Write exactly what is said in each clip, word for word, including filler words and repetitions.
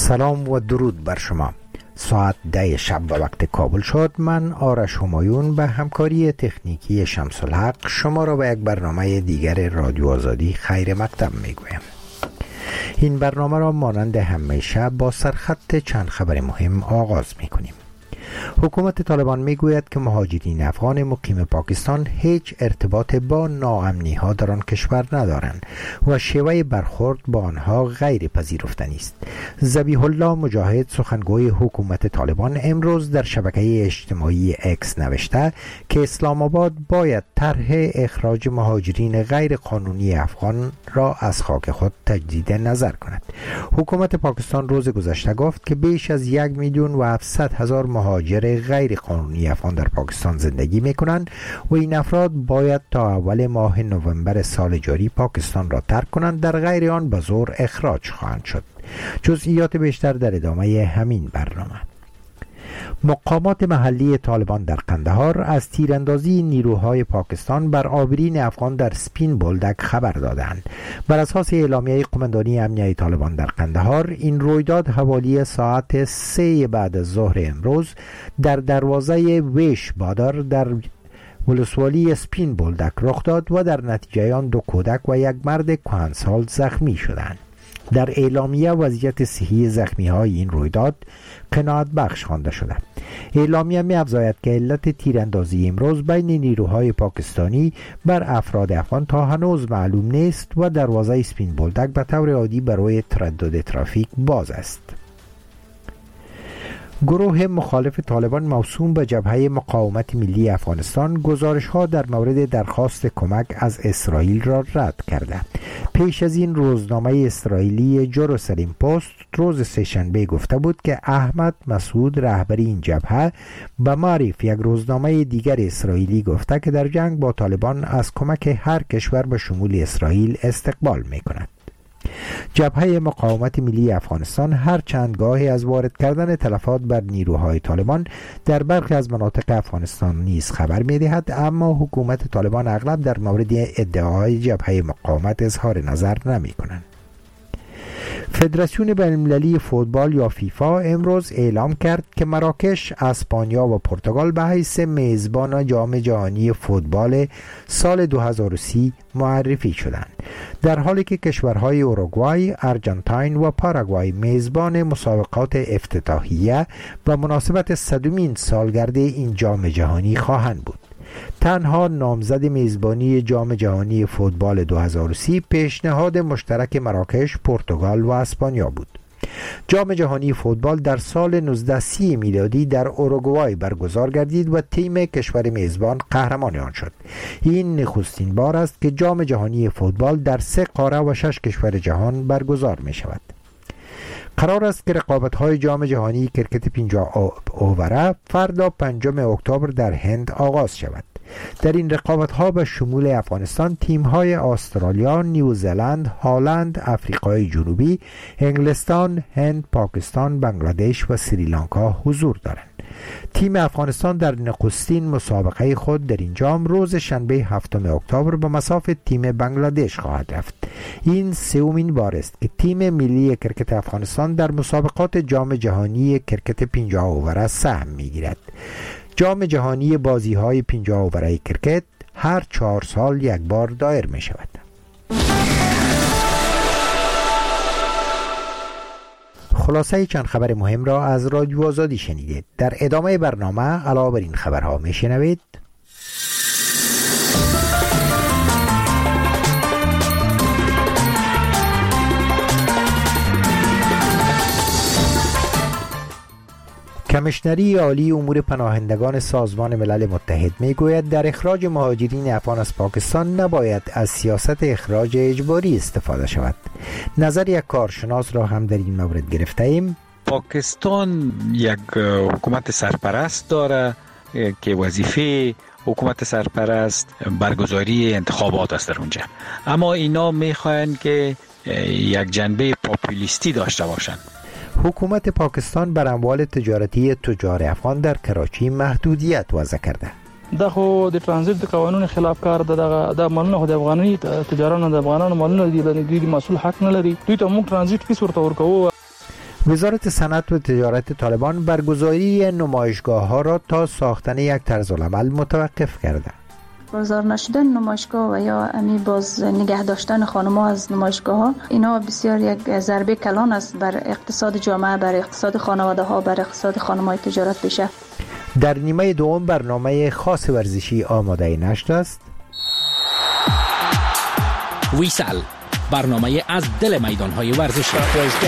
سلام و درود بر شما. ساعت ده شب و وقت کابل شد. من آرش همایون به همکاری تکنیکی شمس الحق شما را به یک برنامه دیگر رادیو آزادی خیر مقدم میگویم. این برنامه را مانند همیشه با سرخط چند خبر مهم آغاز میکنیم. حکومت طالبان میگوید که مهاجرین افغان مقیم پاکستان هیچ ارتباط با ناامنی ها در آن کشور ندارند و شیوه برخورد با آنها غیر پذیرفتنی است. ذبیح الله مجاهد سخنگوی حکومت طالبان امروز در شبکه اجتماعی اکس نوشته که اسلام آباد باید طرح اخراج مهاجرین غیر قانونی افغان را از خاک خود تجدید نظر کند. حکومت پاکستان روز گذشته گفت که بیش از یک میلیون و هفتصد هزار مهاجر غیر قانونی افغان در پاکستان زندگی می کنند و این افراد باید تا اول ماه نوامبر سال جاری پاکستان را ترک کنند، در غیر آن به زور اخراج خواهند شد. جزئیات بیشتر در ادامه همین برنامه. مقامات محلی طالبان در قندهار از تیراندازی نیروهای پاکستان بر آبرین افغان در سپین بولدک خبر دادند. بر اساس اعلامیه قماندانی امنیه طالبان در قندهار، این رویداد حوالی ساعت سه بعد از ظهر امروز در دروازه ویش بادر در ولسوالی سپین بولدک رخ داد و در نتیجه آن دو کودک و یک مرد کهنسال زخمی شدند. در اعلامیه وضعیت صحی زخمی های این رویداد قناعت بخش خوانده شده. اعلامیه می افزاید که علت تیراندازی امروز بین نیروهای پاکستانی بر افراد افغان تا هنوز معلوم نیست و دروازه سپین بولدک به طور عادی برای تردد ترافیک باز است. گروه مخالف طالبان موسوم به جبهه مقاومت ملی افغانستان گزارش‌ها در مورد درخواست کمک از اسرائیل را رد کرده. پیش از این روزنامه اسرائیلی جروسلم پست روز سه‌شنبه گفته بود که احمد مسعود رهبر این جبهه به معرف یک روزنامه دیگر اسرائیلی گفته که در جنگ با طالبان از کمک هر کشور به شمول اسرائیل استقبال می‌کند. جبهه مقاومت ملی افغانستان هر چند گاهی از وارد کردن تلفات بر نیروهای طالبان در برخی از مناطق افغانستان نیز خبر می‌دهد، اما حکومت طالبان اغلب در مورد ادعاهای جبهه مقاومت اظهار نظر نمی‌کنند. فدراسیون بین‌المللی فوتبال یا فیفا امروز اعلام کرد که مراکش، اسپانیا و پرتغال به حیث میزبان جام جهانی فوتبال سال دو هزار و سی معرفی شدند، در حالی که کشورهای اوروگوای، آرژانتین و پاراگوای میزبان مسابقات افتتاحیه و مناسبت صدمین سالگرد این جام جهانی خواهند بود. تنها نامزد میزبانی جام جهانی فوتبال دو هزار و سی پیشنهاد مشترک مراکش، پرتغال و اسپانیا بود. جام جهانی فوتبال در سال هزار و نهصد و سی میلادی در اوروگوای برگزار گردید و تیم کشور میزبان قهرمان آن شد. این نخستین بار است که جام جهانی فوتبال در سه قاره و شش کشور جهان برگزار می شود. قرار است که رقابت‌های جام جهانی کرکت پنجاه اووره فردا پنجم اکتبر در هند آغاز شود. در این رقابت‌ها به شمول افغانستان تیم‌های استرالیا، نیوزلند، هلند، آفریقای جنوبی، انگلستان، هند، پاکستان، بنگلادش و سریلانکا حضور دارند. تیم افغانستان در نخستین مسابقه خود در این جام روز شنبه هفتم اکتبر به مصاف تیم بنگلادش خواهد رفت. این سومین بار است که تیم ملی کرکت افغانستان در مسابقات جام جهانی کرکت پنجاه اووره سهم می‌گیرد. جام جهانی بازی‌های پنجاه اووره کرکت هر چهار سال یک بار دایر می‌شود. خلاصه چند خبر مهم را از رادیو آزادی شنیدید. در ادامه برنامه علاوه بر این خبرها میشنوید: کمیشنری عالی امور پناهندگان سازمان ملل متحد میگوید در اخراج مهاجرین افغان از پاکستان نباید از سیاست اخراج اجباری استفاده شود. نظر یک کارشناس را هم در این مورد گرفته ایم. پاکستان یک حکومت سرپرست داره که وظیفه حکومت سرپرست برگزاری انتخابات است در اونجا، اما اینا میخواین که یک جنبه پاپولیستی داشته باشند. حکومت پاکستان بر اموال تجارتی تجار افغان در کراچی محدودیت وضع کرده. دا خو د ترانزیت د قانون خلاف کار ده. د مالونو خو د افغاني تجارانو د افغانانو مالونو دي، د دوی مسؤل حق نه لري. دوی ته موږ ترانزیت فیس ورته ورکوو. وزارت صنعت و تجارت طالبان برگزاری نمایشگاه‌ها را تا ساختن یک طرزالعمل متوقف کرده. برگزار نشدن نمایشگاه و یا امی باز نگه داشتن خانم‌ها از نمایشگاه‌ها، اینا بسیار یک ضربه کلان است بر اقتصاد جامعه، بر اقتصاد خانواده‌ها، بر اقتصاد خانم‌های تجارت پیشه. در نیمه دوم برنامه خاص ورزشی آماده نشد است. ویسل، برنامه از دل میدان‌های ورزشی.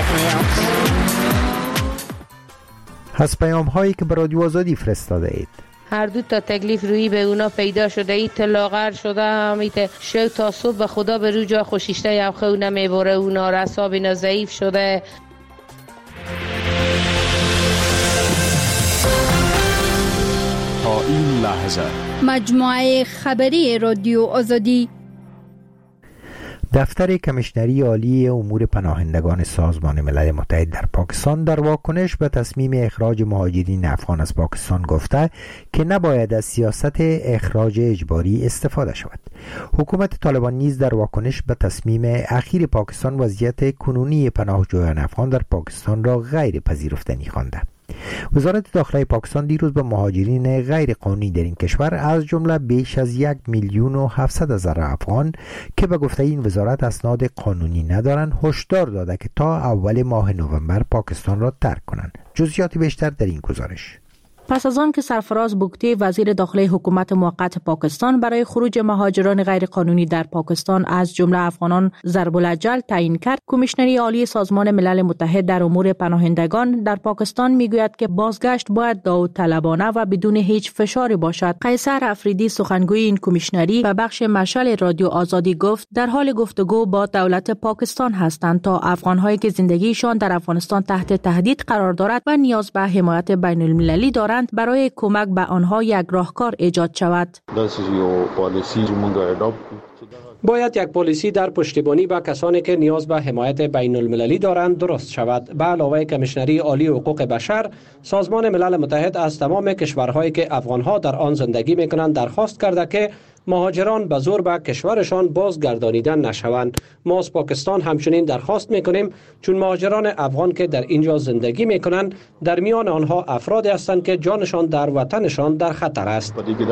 از پیام‌هایی که به رادیو آزادی فرستاده اید. هر دو تا تکلیف روی به اونا پیدا شده، ایت لاغر شده، همیت شو تا صبح به خدا به رو جا خوشیشته یا خو نمیبره، اونا رساب اینا ضعیف شده. تا این لحظه مجموعه خبری رادیو آزادی. دفتر کمیشنری عالی امور پناهندگان سازمان ملل متحد در پاکستان در واکنش به تصمیم اخراج مهاجرین افغان از پاکستان گفته که نباید از سیاست اخراج اجباری استفاده شود. حکومت طالبان نیز در واکنش به تصمیم اخیر پاکستان وضعیت کنونی پناهجویان افغان در پاکستان را غیر پذیرفتنی خوانده. وزارت داخله پاکستان دیروز به مهاجرین غیر قانونی در این کشور از جمله بیش از یک میلیون و هفتصد هزار افغان که به گفته این وزارت اسناد قانونی ندارند هشدار داده که تا اول ماه نوامبر پاکستان را ترک کنند. جزئیات بیشتر در این گزارش. پس از آن که سرفراز بوگتی وزیر داخلی حکومت موقت پاکستان برای خروج مهاجران غیرقانونی در پاکستان از جمله افغانان ضرب الاجل تعیین کرد، کمیشنری عالی سازمان ملل متحد در امور پناهندگان در پاکستان میگوید که بازگشت باید داوطلبانه و بدون هیچ فشاری باشد. قیصر افریدی سخنگوی این کمیشنری به بخش مشعل رادیو آزادی گفت در حال گفتگو با دولت پاکستان هستند تا افغان‌هایی که زندگیشان در افغانستان تحت تهدید قرار دارد و نیاز به حمایت بین المللی دارند برای کمک به آنها یک راهکار ایجاد شود. باید یک پالیسی در پشتیبانی به کسانی که نیاز به حمایت بین المللی دارند درست شود. به علاوه کمیشنری عالی حقوق بشر، سازمان ملل متحد از تمام کشورهایی که افغانها در آن زندگی میکنند درخواست کرده که مهاجران به زور به کشورشان بازگردانیدن نشوند. ما از پاکستان همچنین درخواست میکنیم چون مهاجران افغان که در اینجا زندگی میکنند در میان آنها افرادی هستند که جانشان در وطنشان در خطر است.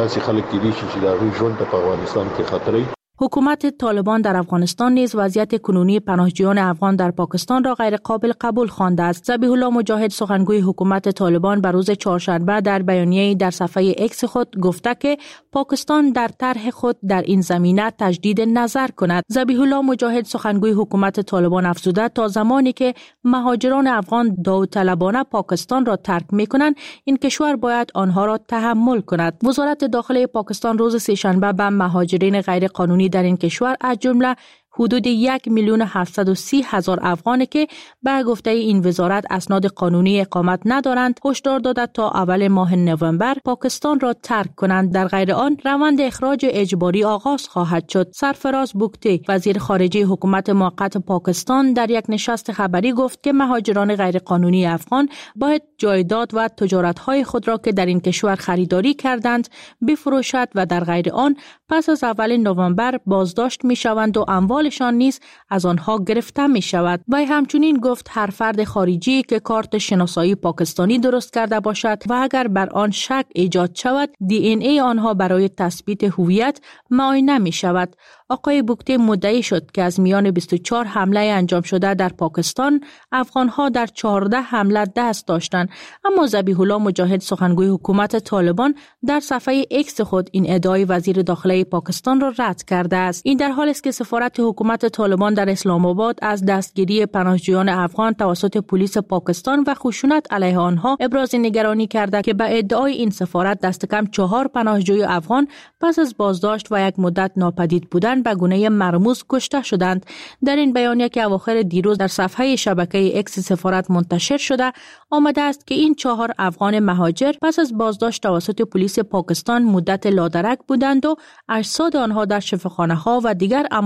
حکومت طالبان در افغانستان نیز وضعیت کنونی پناهجویان افغان در پاکستان را غیر قابل قبول خوانده است. ذبیح الله مجاهد سخنگوی حکومت طالبان بر روز چهارشنبه در بیانیه‌ای در صفحه اکس خود گفته که پاکستان در طرح خود در این زمینه تجدید نظر کند. ذبیح الله مجاهد سخنگوی حکومت طالبان افزوده تا زمانی که مهاجران افغان داوطلبانه پاکستان را ترک می‌کنند، این کشور باید آنها را تحمل کند. وزارت داخلی پاکستان روز سه‌شنبه به مهاجرین غیر قانونی در این کشور از جمله حدود یک میلیون هفتصد و سی هزار افغانی که به گفته این وزارت اسناد قانونی اقامت ندارند هشدار داده تا اول ماه نوامبر پاکستان را ترک کنند. در غیر آن روند اخراج اجباری آغاز خواهد شد. سرفراز بوگتی وزیر خارجه حکومت موقت پاکستان در یک نشست خبری گفت که مهاجران غیرقانونی افغان باید جایداد و تجارت‌های خود را که در این کشور خریداری کردند بفروشد و در غیر آن پس از اول نوامبر بازداشت می‌شوند و اموال شان نیز از آنها گرفته می شود. وی همچنین گفت هر فرد خارجی که کارت شناسایی پاکستانی درست کرده باشد و اگر بر آن شک ایجاد شود دی این ای آنها برای تثبیت هویت معاینه می شود. آقای بوگتی مدعی شد که از میان بیست و چهار حمله انجام شده در پاکستان افغانها در چهارده حمله دست داشتند، اما ذبیح الله مجاهد سخنگوی حکومت طالبان در صفحه اکس خود این ادعای وزیر داخلی پاکستان را رد کرده است. این در حالی است که سفارت حکومت طالبان در اسلام آباد از دستگیری پناهجویان افغان توسط پلیس پاکستان و خشونت علیه آنها ابراز نگرانی کرده که به ادعای این سفارت دست کم چهار پناهجوی افغان پس از بازداشت و یک مدت ناپدید بودن به گونه مرموز کشته شدند. در این بیانیه که اواخر دیروز در صفحه شبکه اکس سفارت منتشر شده آمده است که این چهار افغان مهاجر پس از بازداشت توسط پلیس پاکستان مدت لادرک بودند و اجساد آنها در شفاخانه‌ها و دیگر اماکن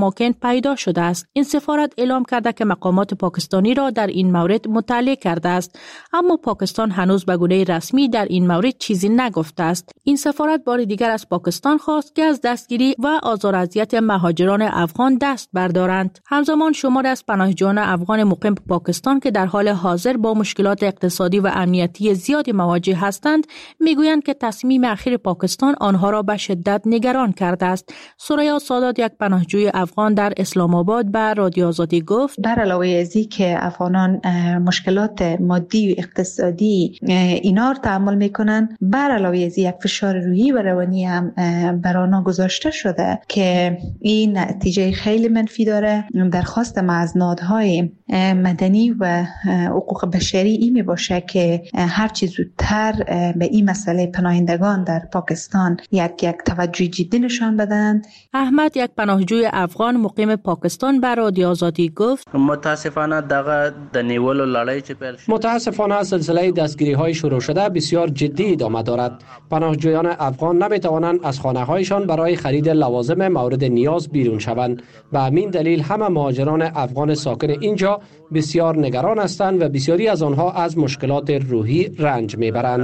پیدا شده است. این سفارت اعلام کرده که مقامات پاکستانی را در این مورد مطلع کرده است، اما پاکستان هنوز به گونه رسمی در این مورد چیزی نگفته است. این سفارت بار دیگر از پاکستان خواست که از دستگیری و آزار و اذیت مهاجران افغان دست بردارند. همزمان شماری از پناهجویان افغان مقیم پاکستان که در حال حاضر با مشکلات اقتصادی و امنیتی زیادی مواجه هستند، میگویند که تصمیم اخیر پاکستان آنها را به شدت نگران کرده است. سریا سادات، یک پناهجوی افغان در اسلام آباد، به رادیو آزادی گفت: بر علاوه از این که افغانان مشکلات مادی و اقتصادی اینا رو تحمل میکنن، بر علاوه از یک فشار روحی و روانی هم بر آنها گذاشته شده که این نتیجه خیلی منفی داره. درخواست ما از نهادهای مدنی و حقوق بشری این می باشه که هر چه زودتر به این مسئله پناهندگان در پاکستان یک یک توجه جدی نشان بدن. احمد، یک پناهجوی افغان مقیم پاکستان، به رادیو آزادی گفت: متاسفانه دغه د نیولو لړۍ چې پیل شد متاسفانه سلسله دستگیری های شروع شده بسیار جدی ادامه دارد. پناهجویان افغان نمی توانند از خانه هایشان برای خرید لوازم مورد نیاز بیرون شوند. به همین دلیل همه مهاجران افغان ساکن اینجا بسیار نگران هستند و بسیاری از آنها از مشکلات روحی رنج میبرند.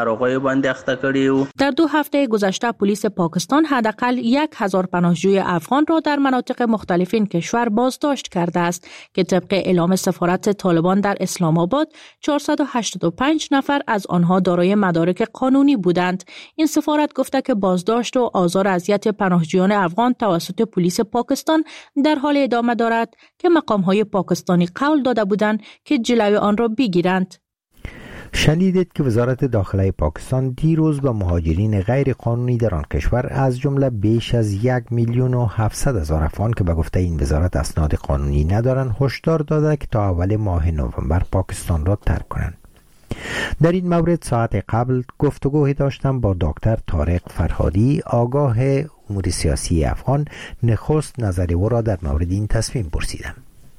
در دو هفته گذشته پلیس پاکستان حداقل یک هزار پناهجوی افغان را در مناطق مختلف این کشور بازداشت کرده است که طبق اعلام سفارت طالبان در اسلام آباد چهارصد و هشتاد و پنج نفر از آنها دارای مدارک قانونی بودند. این سفارت گفته که بازداشت و آزار و اذیت پناهجویان افغان توسط پلیس پاکستان در حال ادامه دارد که مقام‌های پاکستانی قول داده بودند که جلوی آن را بگیرند. شنیدید که وزارت داخله پاکستان دیروز به مهاجرین غیر قانونی در آن کشور از جمله بیش از یک میلیون و هفتصد هزار افغان که به گفته این وزارت اسناد قانونی ندارند هشدار داده که تا اول ماه نوامبر پاکستان را ترک کنند. در این مورد ساعت قبل گفتگوی داشتم با دکتر طارق فرهادی، آگاه امور سیاسی افغان. نخست نظر او را در مورد این تصمیم پرسیدم.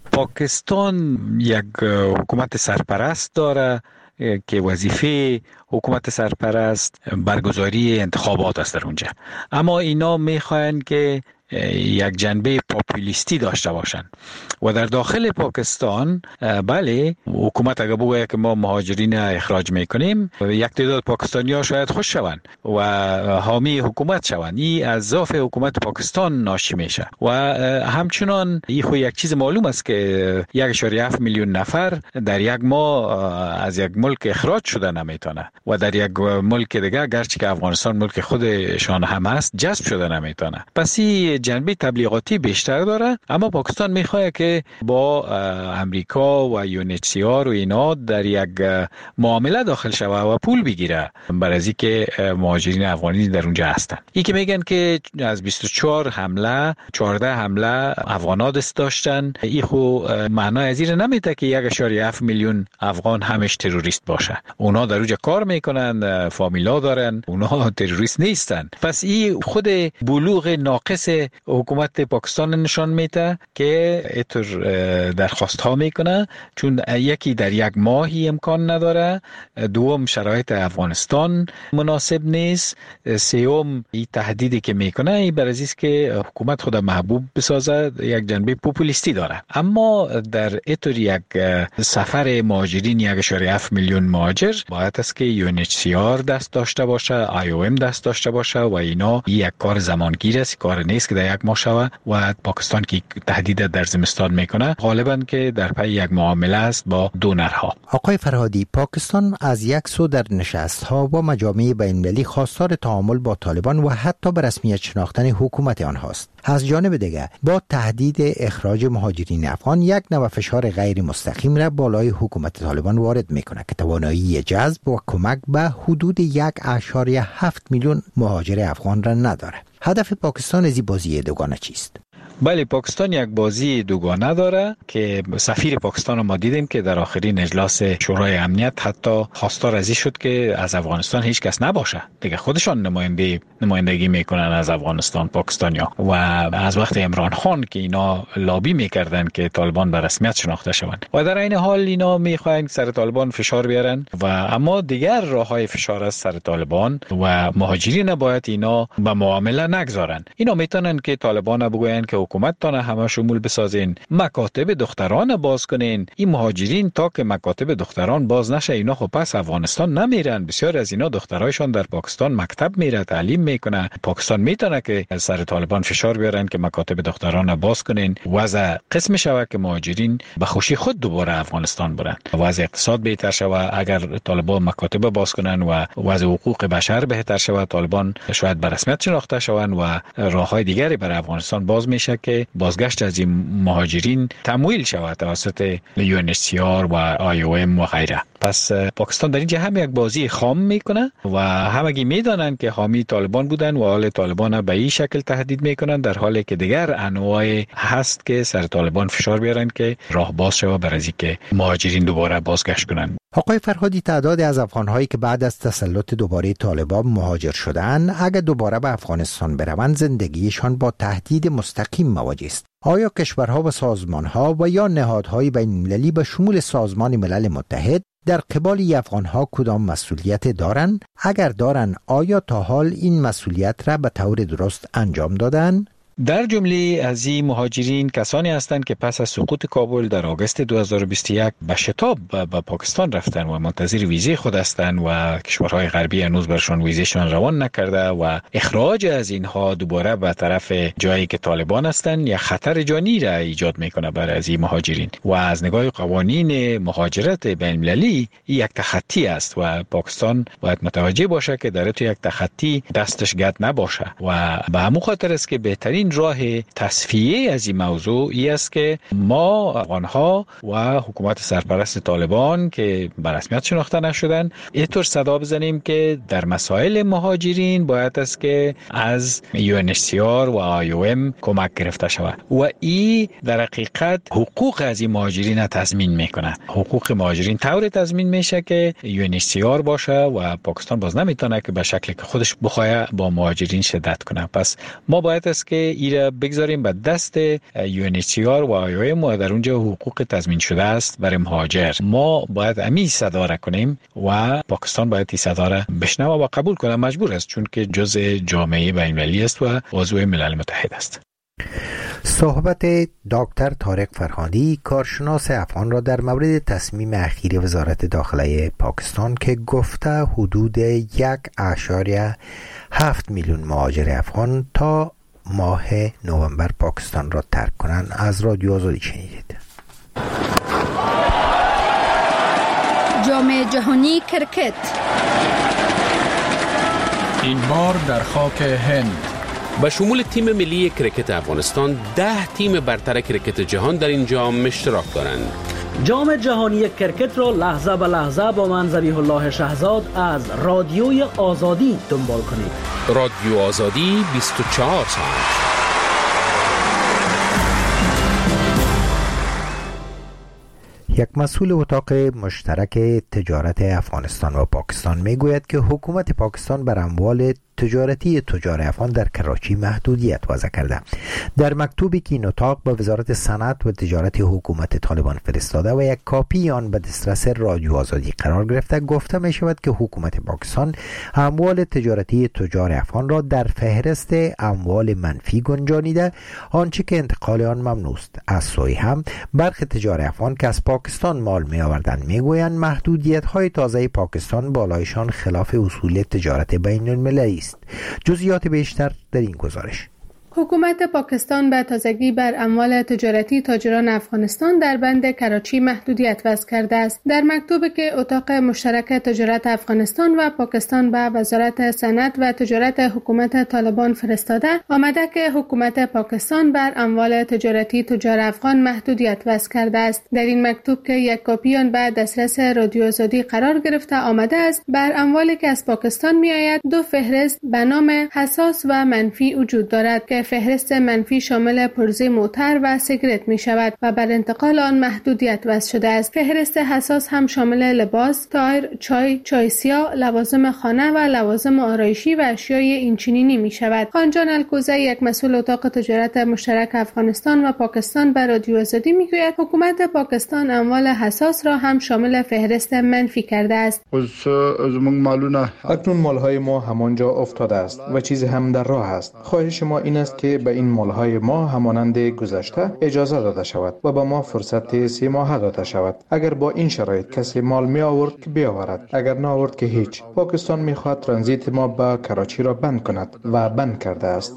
پاکستان یک حکومت سرپرست داره که وظیفه حکومت سرپرست برگزاری انتخابات است در اونجا، اما اینا میخواین که یک جنبه پاپولیستی داشته باشند و در داخل پاکستان بله حکومت اگر بگوید که ما مهاجرین اخراج میکنیم، یک تعداد پاکستانی ها شاید خوش شوند و حامی حکومت شوند. این از ضعف حکومت پاکستان ناشی میشه و همچنان این خو یک چیز معلوم است که یک اشاره هفت میلیون نفر در یک ماه از یک ملک اخراج شده نمیتونه و در یک ملک دیگه گرچه که افغانستان ملک خودشان هم است جذب شده نمیتونه. پس این جنبه تبلیغاتی بیشتر داره، اما پاکستان میخواد که با امریکا و یو ان اچ سی آر و اینا در یک معامله داخل شوه و پول بگیره برای از اینکه مهاجرین افغانی در اونجا هستن. این که میگن که از بیست و چهار حمله چهارده حمله افغانا دست داشتن، این خو معنای از این نمیده که یک اشاره هفت میلیون افغان همش تروریست باشه. اونا در اونجا کار میکنن، فامیلا دارن، اونا تروریست نیستن. پس این خود بلوغ ناقص حکومت پاکستان نشان میده که اینطور درخواست ها میکنه، چون یکی در یک ماهی امکان نداره، دوم شرایط افغانستان مناسب نیست، سوم این تهدیدی که میکنه این بر اساس که حکومت خود محبوب بسازه یک جنبه پوپولیستی داره. اما در اینطور یک سفر مهاجرین یک اشاره هفت میلیون مهاجر باید است که یو ان اچ سی آر دست داشته باشه، آی او ام دست داشته باشه و اینا یک کار زمانگیر است، کار نیست که در یک ماه شوه و پاکستان که تهدید در زمستان میکنه غالبا که در پی یک معامله است با دونرها. آقای فرهادی، پاکستان از یک سو در نشست‌ها با مجامع بین‌المللی خواستار تعامل با طالبان و حتی به رسمیت شناختن حکومت آنهاست. از جانب دیگر با تهدید اخراج مهاجرین افغان یک نوع فشار غیر مستقیم را بالای حکومت طالبان وارد میکنه که توانایی جذب و کمک به حدود یک اشاره هفت میلیون مهاجر افغان را نداره. هدف پاکستان از این بازی دوگانه چیست؟ بله، پاکستان یک بازی دوگانه داره که سفیر پاکستان رو ما دیدیم که در آخرین اجلاس شورای امنیت حتی خواستار از این شد که از افغانستان هیچ کس نباشه دیگه، خودشان نماینده نمایندگی میکنن از افغانستان پاکستانیا. و از وقت عمران خان که اینا لابی میکردن که طالبان به رسمیت شناخته شوند و در این حال اینا میخواین سر طالبان فشار بیارن و اما دیگر راههای فشار از سر طالبان و مهاجرین باید اینا به معامله نگذارن. اینا میتونن که طالبان بگوین که حکومت تانه همه شمول بسازین، مکاتب دختران باز کنین. این مهاجرین تا که مکاتب دختران باز نشه اینا خب پس افغانستان نمیرن. بسیار از اینا دخترایشان در پاکستان مکتب میره، تعلیم میکنه. پاکستان میتونه که سر طالبان فشار بیارن که مکاتب دختران باز کنین. وضع قسم شوه که مهاجرین به خوشی خود دوباره افغانستان برن. وضع اقتصاد بهتر شوه اگر طالبان مکاتب باز کنن و وضع حقوق بشر بهتر شوه، طالبان شاید به رسمیت شناخته شوند و راههای دیگری برای افغانستان باز میشه که بازگشت از این مهاجرین تمویل شود توسط یو ان اچ سی آر و آی او ام و غیره. پس پاکستان در اینجا هم یک بازی خام میکنه و همگی میدانند که حامی طالبان بودن و حال طالبان به این شکل تهدید میکنن، در حالی که دیگر انواع هست که سر طالبان فشار بیارن که راه باز شود برای اینکه مهاجرین دوباره بازگشت کنن. آقای فرهادی، تعداد از افغان‌هایی که بعد از تسلط دوباره طالبان مهاجر شدند اگر دوباره به افغانستان بروند زندگیشان با تهدید مستقیم مواجه است. آیا کشورها و سازمانها و یا نهادهای بین‌المللی به شمول سازمان ملل متحد در قبال افغان‌ها کدام مسئولیت دارند؟ اگر دارند آیا تا حال این مسئولیت را به طور درست انجام دادند؟ در جمله از این مهاجرین کسانی هستند که پس از سقوط کابل در آگوست دو هزار و بیست و یک به شتاب به پاکستان رفتن و منتظر ویزه خود هستند و کشورهای غربی هنوز برشان ویزهشان روان نکرده و اخراج از اینها دوباره به طرف جایی که طالبان هستند یا خطر جانی را ایجاد میکنه برای از این مهاجرین و از نگاه قوانین مهاجرت بین‌المللی یک تخطی است و پاکستان باید متوجه باشه که در تو یک تخطی دستش گد نباشه و به همون خاطر است که بهترین راه تصفیه از این موضوع ای است که ما افغانها و حکومت سرپرست طالبان که به رسمیت شناخته نشدن اینطور صدا بزنیم که در مسائل مهاجرین باید است که از یو ان اچ سی آر و آی او ام کمک گرفته شود و این در حقیقت حقوق از این مهاجرین تضمین میکنه. حقوق مهاجرین طور تضمین میشه که یو ان اچ سی آر باشه و پاکستان باز نمیتونه که به شکلی که خودش بخواه با مهاجرین شدت کنه. پس ما باید است که ایره بگذاریم به دست یو ان اچ سی آر و آی او ام و در اونجا حقوق تضمین شده است برای مهاجر. ما باید امی صدا را کنیم و پاکستان باید این صدا را بشنوه و قبول کنه، مجبور است چون که جزء جامعه بین‌المللی است و عضو ملل متحد است. صحبت دکتر طارق فرهادی کارشناس افغان را در مورد تصمیم اخیر وزارت داخله پاکستان که گفته حدود یک اعشاریه هفت میلیون مهاجر افغان تا ماه نوامبر پاکستان را ترک کنند از رادیو آزادی شنیدید. جام جهانی کرکت این بار در خاک هند. به شمول تیم ملی کرکت افغانستان ده تیم برتر کرکت جهان در این جام اشتراک دارند. جام جهانی کرکت را لحظه به لحظه با من ذبیح الله شهزاد از رادیوی آزادی دنبال کنید. رادیو آزادی بیست و چهار ساعت. یک مسئول اتاق مشترک تجارت افغانستان و پاکستان میگوید که حکومت پاکستان بر اموال تجارتی تجار افغان در کراچی محدودیت وضع کرده. در مکتوبی که این اتاق به وزارت صنعت و تجارت حکومت طالبان فرستاده و یک کاپی آن به دسترس رادیو آزادی قرار گرفته گفته می شود که حکومت پاکستان اموال تجارتی تجار افغان را در فهرست اموال منفی گنجانیده، آنچه که انتقال آن ممنوع است. از سوی هم برخی تجار افغان که از پاکستان مال می آوردند میگویند محدودیت های تازه پاکستان بالایشان خلاف اصول تجارت بین المللی است. جزئیات بیشتر در این گزارش. حکومت پاکستان به تازگی بر اموال تجارتی تاجران افغانستان در بند کراچی محدودیت وضع کرده است. در مکتوبی که اتاق مشترک تجارت افغانستان و پاکستان به وزارت صنعت و تجارت حکومت طالبان فرستاده آمده که حکومت پاکستان بر اموال تجارتی تجار افغان محدودیت وضع کرده است. در این مکتوب که یک کاپی آن به دسترس رادیو آزادی قرار گرفته آمده است بر اموالی که از پاکستان میآید دو فهرست به نام حساس و منفی وجود دارد که فهرست منفی شامل پرزه موتر و سیگرت می شود و بر انتقال آن محدودیت وضع شده است. فهرست حساس هم شامل لباس، تایر، چای، چای سیاه، لوازم خانه و لوازم آرایشی و اشیای اینچنینی می شود. خانجان الکوزه یک مسئول اتاق تجارت مشترک افغانستان و پاکستان بر رادیو آزادی می گوید حکومت پاکستان اموال حساس را هم شامل فهرست منفی کرده است. اکنون مالهای ما همانجا افتاده است و چیزی هم در راه است. خواهش ما این است است که به این مالهای ما همانند گذشته اجازه داده شود و به ما فرصت سه ماه داده شود. اگر با این شرایط کسی مال می آورد که بیاورد، اگر نه آورد که هیچ. پاکستان می خواهد ترانزیت ما به کراچی را بند کند و بند کرده است.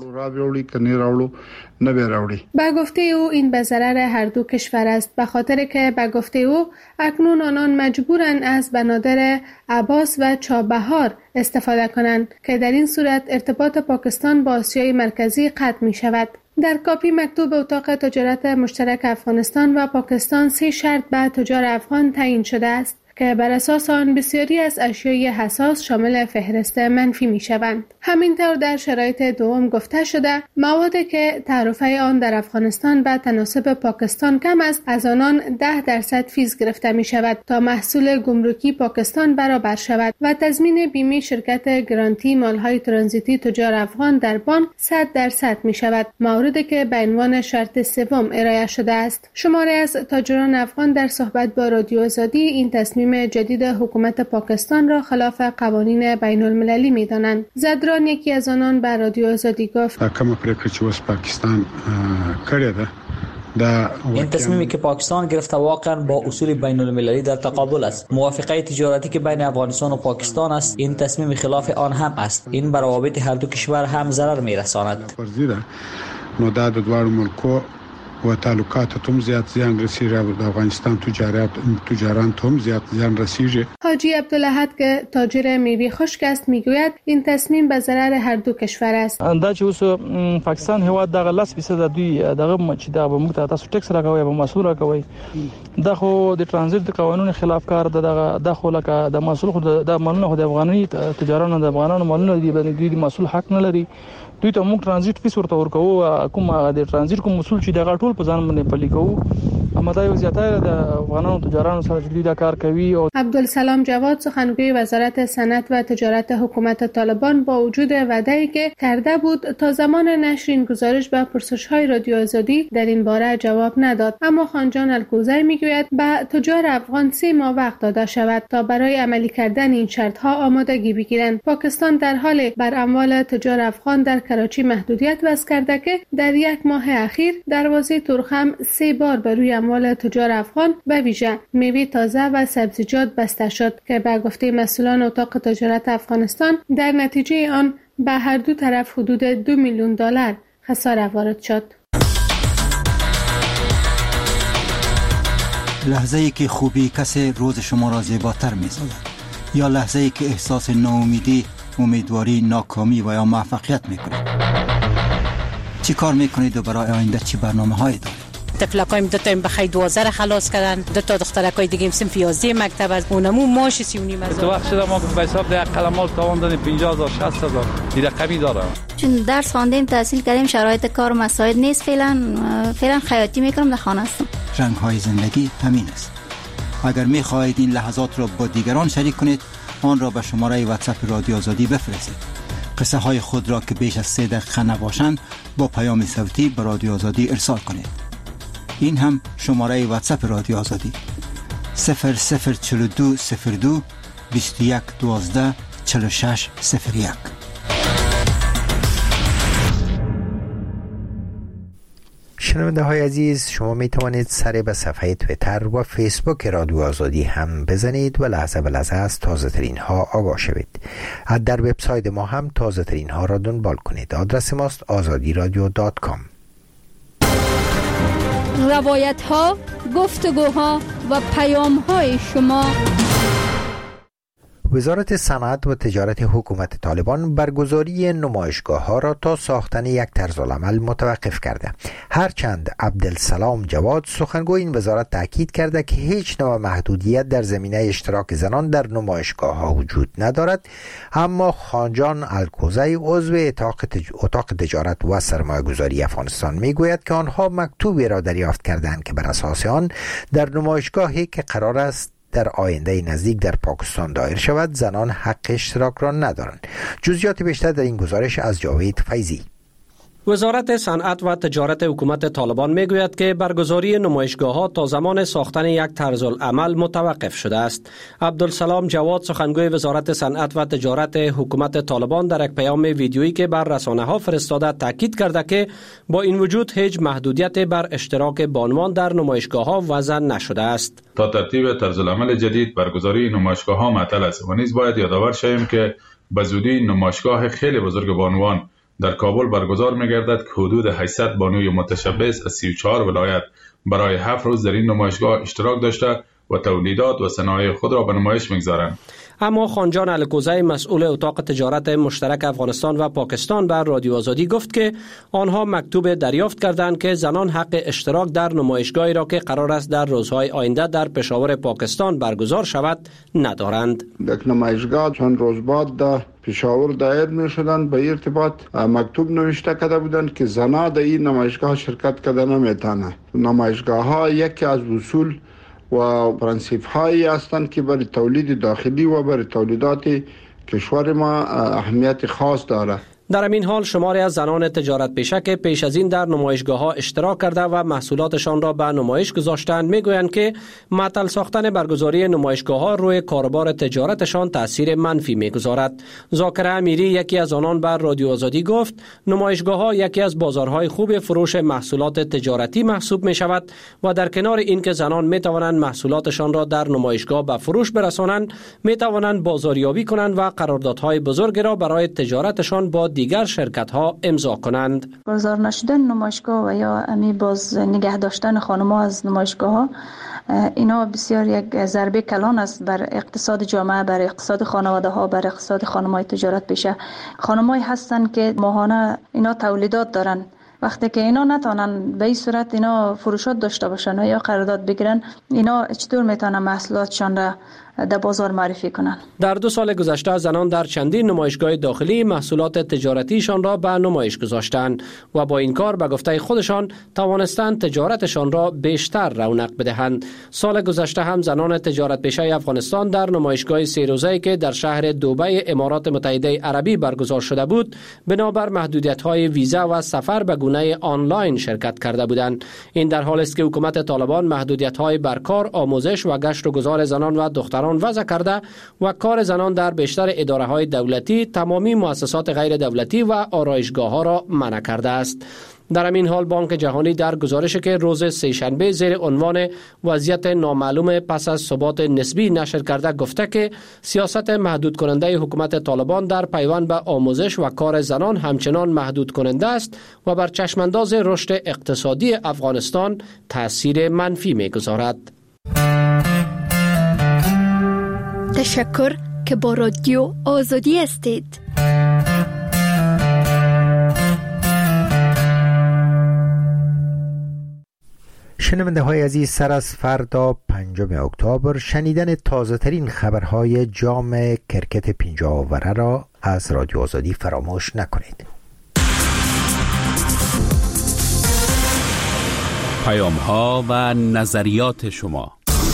به گفته او این به ضرر هر دو کشور است، به خاطر که به گفته او اکنون آنان مجبورند از بنادر عباس و چابهار استفاده کنند که در این صورت ارتباط پاکستان با آسیای مرکزی قطع می شود. در کاپی مکتوب اتاق تجارت مشترک افغانستان و پاکستان سه شرط به تجار افغان تعیین شده است که بر اساس آن بسیاری از اشیای حساس شامل فهرست منفی می شوند. همینطور در شرایط دوم گفته شده موادی که تعرفه آن در افغانستان به تناسب پاکستان کم است از آنان ده درصد فیز گرفته می شود تا محصول گمرکی پاکستان برابر شود و تضمین بیمه شرکت گرانتی مالهای ترانزیتی تجار افغان در بانک صد درصد می شود، موردی که به عنوان شرط سوم ارائه شده است. شماری از تاجران افغان در صحبت با رادیو آزادی این تصمیم جدید حکومت پاکستان را خلاف قوانین بین المللی می دانند. زدران یکی از آنان به رادیو آزادی گفت کم پریکړه چې اوس پاکستان کړې ده این تصمیمی که پاکستان گرفته واقعا با اصول بین المللی در تقابل است. موافقه تجارتی که بین افغانستان و پاکستان است این تصمیم خلاف آن هم است. این بر روابط هر دو کشور هم ضرر می رساند. نو دا د دوه ملکو و تعلقات هم زیاد زیان رسیږي، د افغانستان تجارت تجاران هم زیاد زیان رسیږي. حاجی عبدالحد که تاجر میوه خشک است میگوید این تصمیم به ضرر هر دو کشور است. دا چې اوس پاکستان هیواد دغه لس فیصد دوی دغه چې دا به موږ ته تاسو ټیکس راکوي به مسؤل راکوي، دا خو د ترانزیت د قانون خلاف کار ده. دغه د خو لکه د مسؤل خو د مالونو خو د افغاني تجارانو د افغانانو مالونو دی باندې دوی مسؤل حق نه لري. دوی ته موږ ترانزیت فیس ورته ورکوو، کوم د ترانزیت کوم مسؤل چې دغه ټول په ځان باندې پلي کوو. اما دا یو زیاتره د افغانانو تجارانو سره چې دوی دا کار کوي. او عبدالسلام جواد سخنگوی وزارت صنعت و تجارت حکومت طالبان با وجود وعده‌ای که کرده بود تا زمان نشر این گزارش به پرسش‌های رادیو آزادی در این باره جواب نداد. اما خانجان الکوزی میگوید به تجار افغان سه ماه وقت داده شود تا برای عملی کردن این شرط‌ها آمادگی بگیرند. پاکستان در حال بر اموال تجار افغان در کراچی محدودیت وضع کرده که در یک ماه اخیر دروازه ترخم سه بار بر روی اموال تجار افغان به ویژه میوه تازه و سبزیجات بسته شد که به گفته مسئولان اتاق تجارت افغانستان در نتیجه آن به هر دو طرف حدود دو میلیون دلار خسارت وارد شد. لحظه‌ای که خوبی کسی روز شما را زیباتر می‌سازد یا لحظه‌ای که احساس ناامیدی، امیدواری، ناکامی و یا موفقیت می‌کنید. چی کار می‌کنید و برای آینده چی برنامه‌هایی دارید؟ تفلکایم دو تا بخای دوازده خلاص کردن، دو تا دخترکای دیگه صنف یازده مکتب از اونمو ماش سی و نیم هزار. تو وقت شده ما به حساب ده قلمال تاوان دادیم پنجاه هزار شصت هزار این رقمی داره. چون درس خواندیم تحصیل کردیم شرایط کار مساعد نیست، فعلا فعلا خیاطی میکنم در خانه هستم. رنگ‌های زندگی همین است. اگر می‌خواهید این لحظات را با دیگران شریک کنید آن را به شماره واتساپ رادیو آزادی بفرستید. قصه های خود را که بیش از سه دقیقه نباشند با پیام صوتی به رادیو آزادی ارسال کنید. این هم شماره واتساپ رادیو آزادی صفر صفر چهل و دو صفر دو بیست و یک دوازده چهل و شش صفر یک. شنونده های عزیز، شما می توانید سر به صفحه تویتر و فیسبوک رادیو آزادی هم بزنید و لحظه به لحظه از تازه ترین ها آگاه شوید. در وبسایت ما هم تازه ترین ها را دنبال کنید. آدرس ماست آزادی رادیو دات کام. روایت ها، گفتگوها و پیام های شما. وزارت صنعت و تجارت حکومت طالبان برگزاری نمایشگاه ها را تا ساختن یک طرزالعمل متوقف کرده. هرچند عبدالسلام جواد سخنگوی این وزارت تاکید کرده که هیچ نوع محدودیت در زمینه اشتراک زنان در نمایشگاه ها وجود ندارد، اما خانجان الکوزی عضو اتاق تجارت و سرمایه گذاری افغانستان میگوید که آنها مکتوبی را دریافت کردند که بر اساس آن در نمایشگاهی که قرار است در آینده نزدیک در پاکستان دایر شود زنان حق اشتراک را ندارند. جزئیات بیشتر در این گزارش از جاوید فیضی. وزارت صنعت و تجارت حکومت طالبان میگوید که برگزاری نمایشگاه‌ها تا زمان ساختن یک طرزالعمل متوقف شده است. عبدالسلام جواد سخنگوی وزارت صنعت و تجارت حکومت طالبان در یک پیام ویدیویی که بر رسانه‌ها فرستاده تاکید کرده که با این وجود هیچ محدودیت بر اشتراک بانوان در نمایشگاه‌ها وضع نشده است. تا ترتیب طرزالعمل جدید برگزاری نمایشگاه‌ها معطل است و نیز باید یادآور شویم که به زودی نمایشگاه خیلی بزرگ بانوان در کابل برگزار می‌گردد که حدود هشتصد بانوی متشبث از سی و چهار ولایت برای هفت روز در این نمایشگاه اشتراک داشته و تولیدات و صنایع خود را به نمایش می‌گذارند. اما خانجان الکوزی مسئول اتاق تجارت مشترک افغانستان و پاکستان بر رادیو آزادی گفت که آنها مکتوب دریافت کردند که زنان حق اشتراک در نمایشگاهی را که قرار است در روزهای آینده در پشاور پاکستان برگزار شود ندارند. در نمایشگاه چند روز بعد در پشاور دایر می شدند به ارتباط مکتوب نوشته کرده بودند که زنان در این نمایشگاه شرکت کرده نمیتونه. نمایشگاه ها یکی از اصول و پرنسیپ هایی هستند که برای تولید داخلی و برای تولیدات کشور ما اهمیت خاص دارد. در این حال شماری از زنان تجارت پیشه که پیش از این در نمایشگاه ها اشتراک کرده و محصولاتشان را به نمایش گذاشتند میگویند که معطل ساختن برگزاری نمایشگاه ها روی کاروبار تجارتشان تاثیر منفی میگذارد. ذاکر امیری یکی از آنان بر رادیو آزادی گفت نمایشگاه ها یکی از بازارهای خوب فروش محصولات تجارتی محسوب می شود و در کنار اینکه زنان می توانند محصولاتشان را در نمایشگاه به فروش برسانند می توانند بازاریابی کنند و قراردادهای بزرگ را برای تجارتشان با دیگر شرکت ها امضا کنند. برگزار نشدن نمایشگاه و یا امی باز نگه داشتن خانم‌ها از نمایشگاه ها اینا بسیار یک ضربه کلان است بر اقتصاد جامعه، بر اقتصاد خانواده ها، بر اقتصاد خانم‌های تجارت پیشه. خانم‌هایی هستند که ماهانه اینا تولیدات دارن. وقتی که اینا نتونن به این صورت اینا فروشات داشته باشن یا قرارداد بگیرن، اینا چطور میتونن محصولاتشان را در بازار معرفی کنند. در دو سال گذشته زنان در چندین نمایشگاه داخلی محصولات تجارتیشان را به نمایش گذاشتند و با این کار به گفته خودشان توانستند تجارتشان را بیشتر رونق بدهند. سال گذشته هم زنان تجارت پیشه افغانستان در نمایشگاه سه روزه‌ای که در شهر دبی امارات متحده عربی برگزار شده بود بنابر محدودیت‌های ویزا و سفر به گونه آنلاین شرکت کرده بودند. این در حالی است که حکومت طالبان محدودیت‌های بر کار، آموزش و گشت و گذار زنان و دختران وضع کرده و کار زنان در بیشتر اداره‌های دولتی، تمامی مؤسسات غیر دولتی و آرایشگاه‌ها را منع کرده است. در همین حال بانک جهانی در گزارشی که روز سه‌شنبه زیر عنوان وضعیت نامعلوم پس از ثبات نسبی نشر کرده گفته که سیاست محدود کننده حکومت طالبان در پیوند به آموزش و کار زنان همچنان محدود کننده است و بر چشمانداز رشد اقتصادی افغانستان تأثیر منفی می‌گذارد. تشکر که با رادیو آزادی هستید. شنونده های عزیز، سر از فردا پنجم اکتبر شنیدن تازه ترین خبرهای جام کرکت پنجاه اوره را از رادیو آزادی فراموش نکنید. پیام ها و نظریات شما.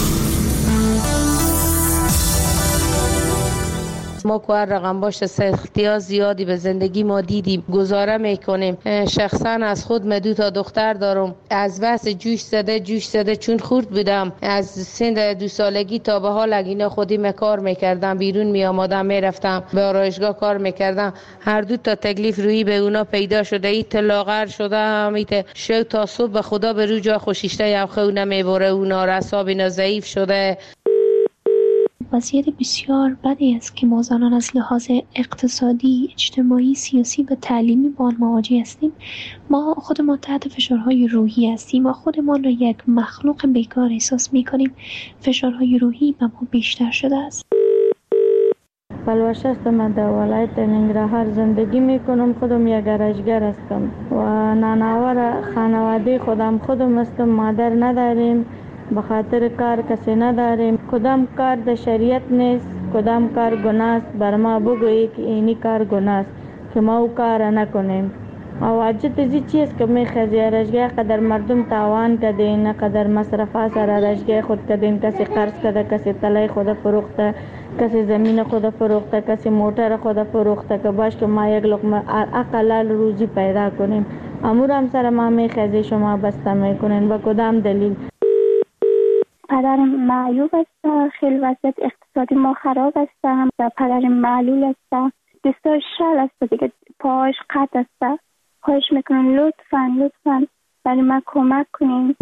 ما که هر رقم باشه سختی‌ها زیادی به زندگی ما دیدیم، گزاره میکنیم. شخصا از خود من دو تا دختر دارم، از بس جوش زده جوش زده چون خورد بودم از سن دو سالگی تا به حال اینا خودی من کار میکردم، بیرون میامادم میرفتم به آرایشگاه کار میکردم. هر دو تا تکلیف روی به اونا پیدا شده، ایت لاغر شده همیت شو تا صبح به خدا به رو جا خوشیشته یا خونه میبره، اونا رساب اینا ضعیف شده. وضعیت بسیار بدی است که ما زنان از لحاظ اقتصادی، اجتماعی، سیاسی و تعلیمی با آن مواجه هستیم. ما خودمان تحت فشارهای روحی هستیم و خودمان را یک مخلوق بیکار احساس می-کنیم. فشارهای روحی به ما بیشتر شده است. پلوش هستم، من در ولایت ننگرهار زندگی میکنم. خودم یک گرشگر هستم و نانآور خانواده خودم خودم هستم. مادر نداریم، به خاطر کار کسی نداریم. کدام کار در شریعت نیست، کدام کار گناه است. بر ما بگویی که اینی کار گناه است که ما او کار نکنیم. او حاجت زی چیز که میخوازی رشگاه قدر مردم تاوان کدین، قدر مصرفات سر رشگاه خود کدین. کسی قرض کده، کسی طلای خود فروخته، کسی زمین خود فروخته، کسی موتر خود فروخته که باش که ما یک لقمه اقلال روزی پیدا کنیم. امور هم سر ما میخزه شما بسته میکنین به کدام دلیل؟ پدرم معیوب است، خیلی وضعیت اقتصادی ما خراب است و پدرم معلول است، دستاش شل است دیگه، پاهاش قطع است. خواهش میکنم لطفاً لطفاً برای من کمک کنین.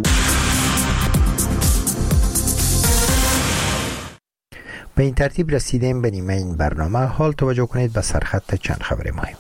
به این ترتیب رسیدیم به نیمه این برنامه. حال توجه کنید به سرخط چند خبر مهم.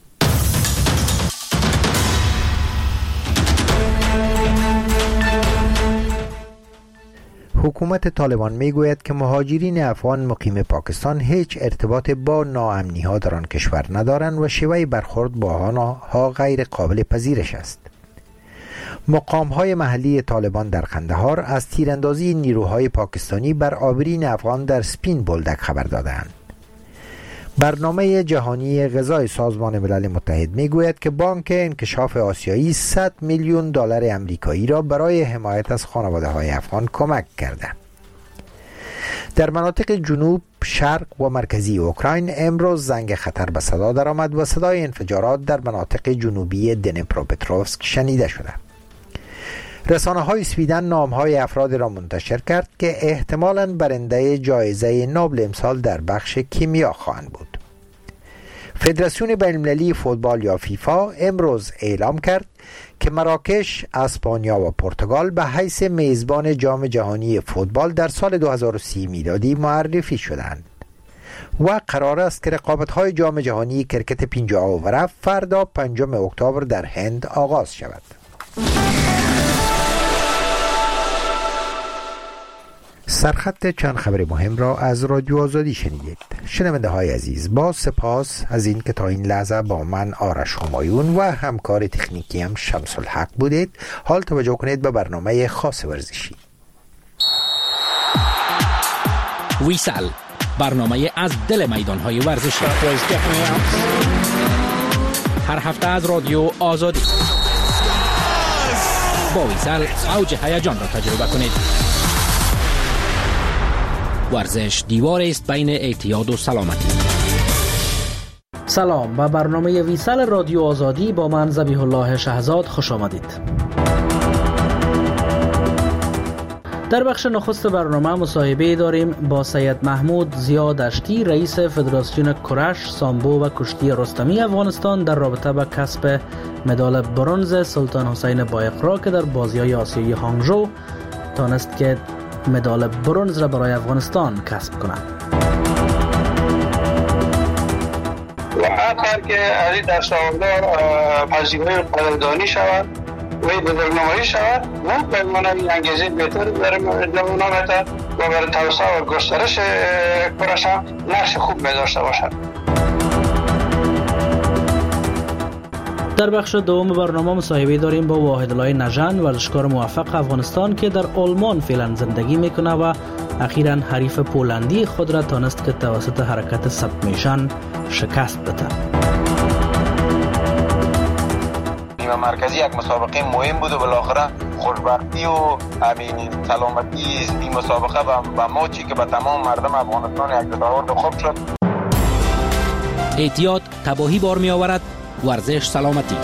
حکومت طالبان میگوید که مهاجرین افغان مقیم پاکستان هیچ ارتباط با ناامنی ها در آن کشور ندارند و شیوه برخورد با آنها غیر قابل پذیرش است. مقام های محلی طالبان در قندهار از تیراندازی نیروهای پاکستانی بر آبرین افغان در سپین بولدک خبر دادند. برنامه جهانی غذای سازمان ملل متحد میگوید که بانک انکشاف آسیایی صد میلیون دلار آمریکایی را برای حمایت از خانواده‌های افغان کمک کرده. در مناطق جنوب، شرق و مرکزی اوکراین امروز زنگ خطر به صدا درآمد و صدای انفجارات در مناطق جنوبی دنیپروپتروفسک شنیده شده. رسانه های سویدن نام های افراد را منتشر کرد که احتمالاً برنده جایزه نوبل امسال در بخش کیمیا خواهند بود. فدراسیون بین‌المللی فوتبال یا فیفا امروز اعلام کرد که مراکش، اسپانیا و پرتغال به حیث میزبان جام جهانی فوتبال در سال دو هزار و سی میلادی معرفی شدند و قرار است که رقابت‌های جام جهانی کرکت پنجاه اوور فردا پنجم اکتبر در هند آغاز شود. سرخط چند خبر مهم را از رادیو آزادی شنیدید. شنونده های عزیز، با سپاس از این که تا این لحظه با من آرش همایون و همکار تکنیکیم شمس الحق بودید. حال توجه کنید به برنامه خاص ورزشی. ویسل، برنامه از دل میدان های ورزشی، هر هفته از رادیو آزادی. با ویسل اوج هیجان را تجربه کنید. ورزش دیوار است بین اعتیاد و سلامتی. سلام، به برنامه ویسل رادیو آزادی با من ذبیح الله شهزاد خوش آمدید. در بخش نخست برنامه مصاحبه داریم با سید محمود ضیا دشتی، رئیس فدراسیون کرش، سامبو و کشتی رستمی افغانستان، در رابطه با کسب مدال برنز سلطان حسین بایقرا که در بازی‌های آسیایی هانگژو تانست که مدال برنز را برای افغانستان کسب کنند. و اگر که از این دستاوردها پذیرای قدردانی شود و بزرگنمایی شود و به معنی انگیزه بهتر برای ادامه می‌دهد و برای توسعه و گسترش کرش هم نقش خوب داشته باشد. در بخش دوم برنامه مصاحبه داریم با واحدالله نژند، ورزشکار موفق افغانستان که در آلمان فعلا زندگی میکنه و اخیراً حریف پولندی خود را تانست که توسط حرکت سبمیشن شکست بده. نیمه مرکزی یک مسابقه مهم بود و بالاخره خوشبختی و همین سلامتی این مسابقه و ماچی که به تمام مردم افغانستان یک تداورد خوب شد. اعتیاد تباهی بار می آورد، ورزش سلامتی.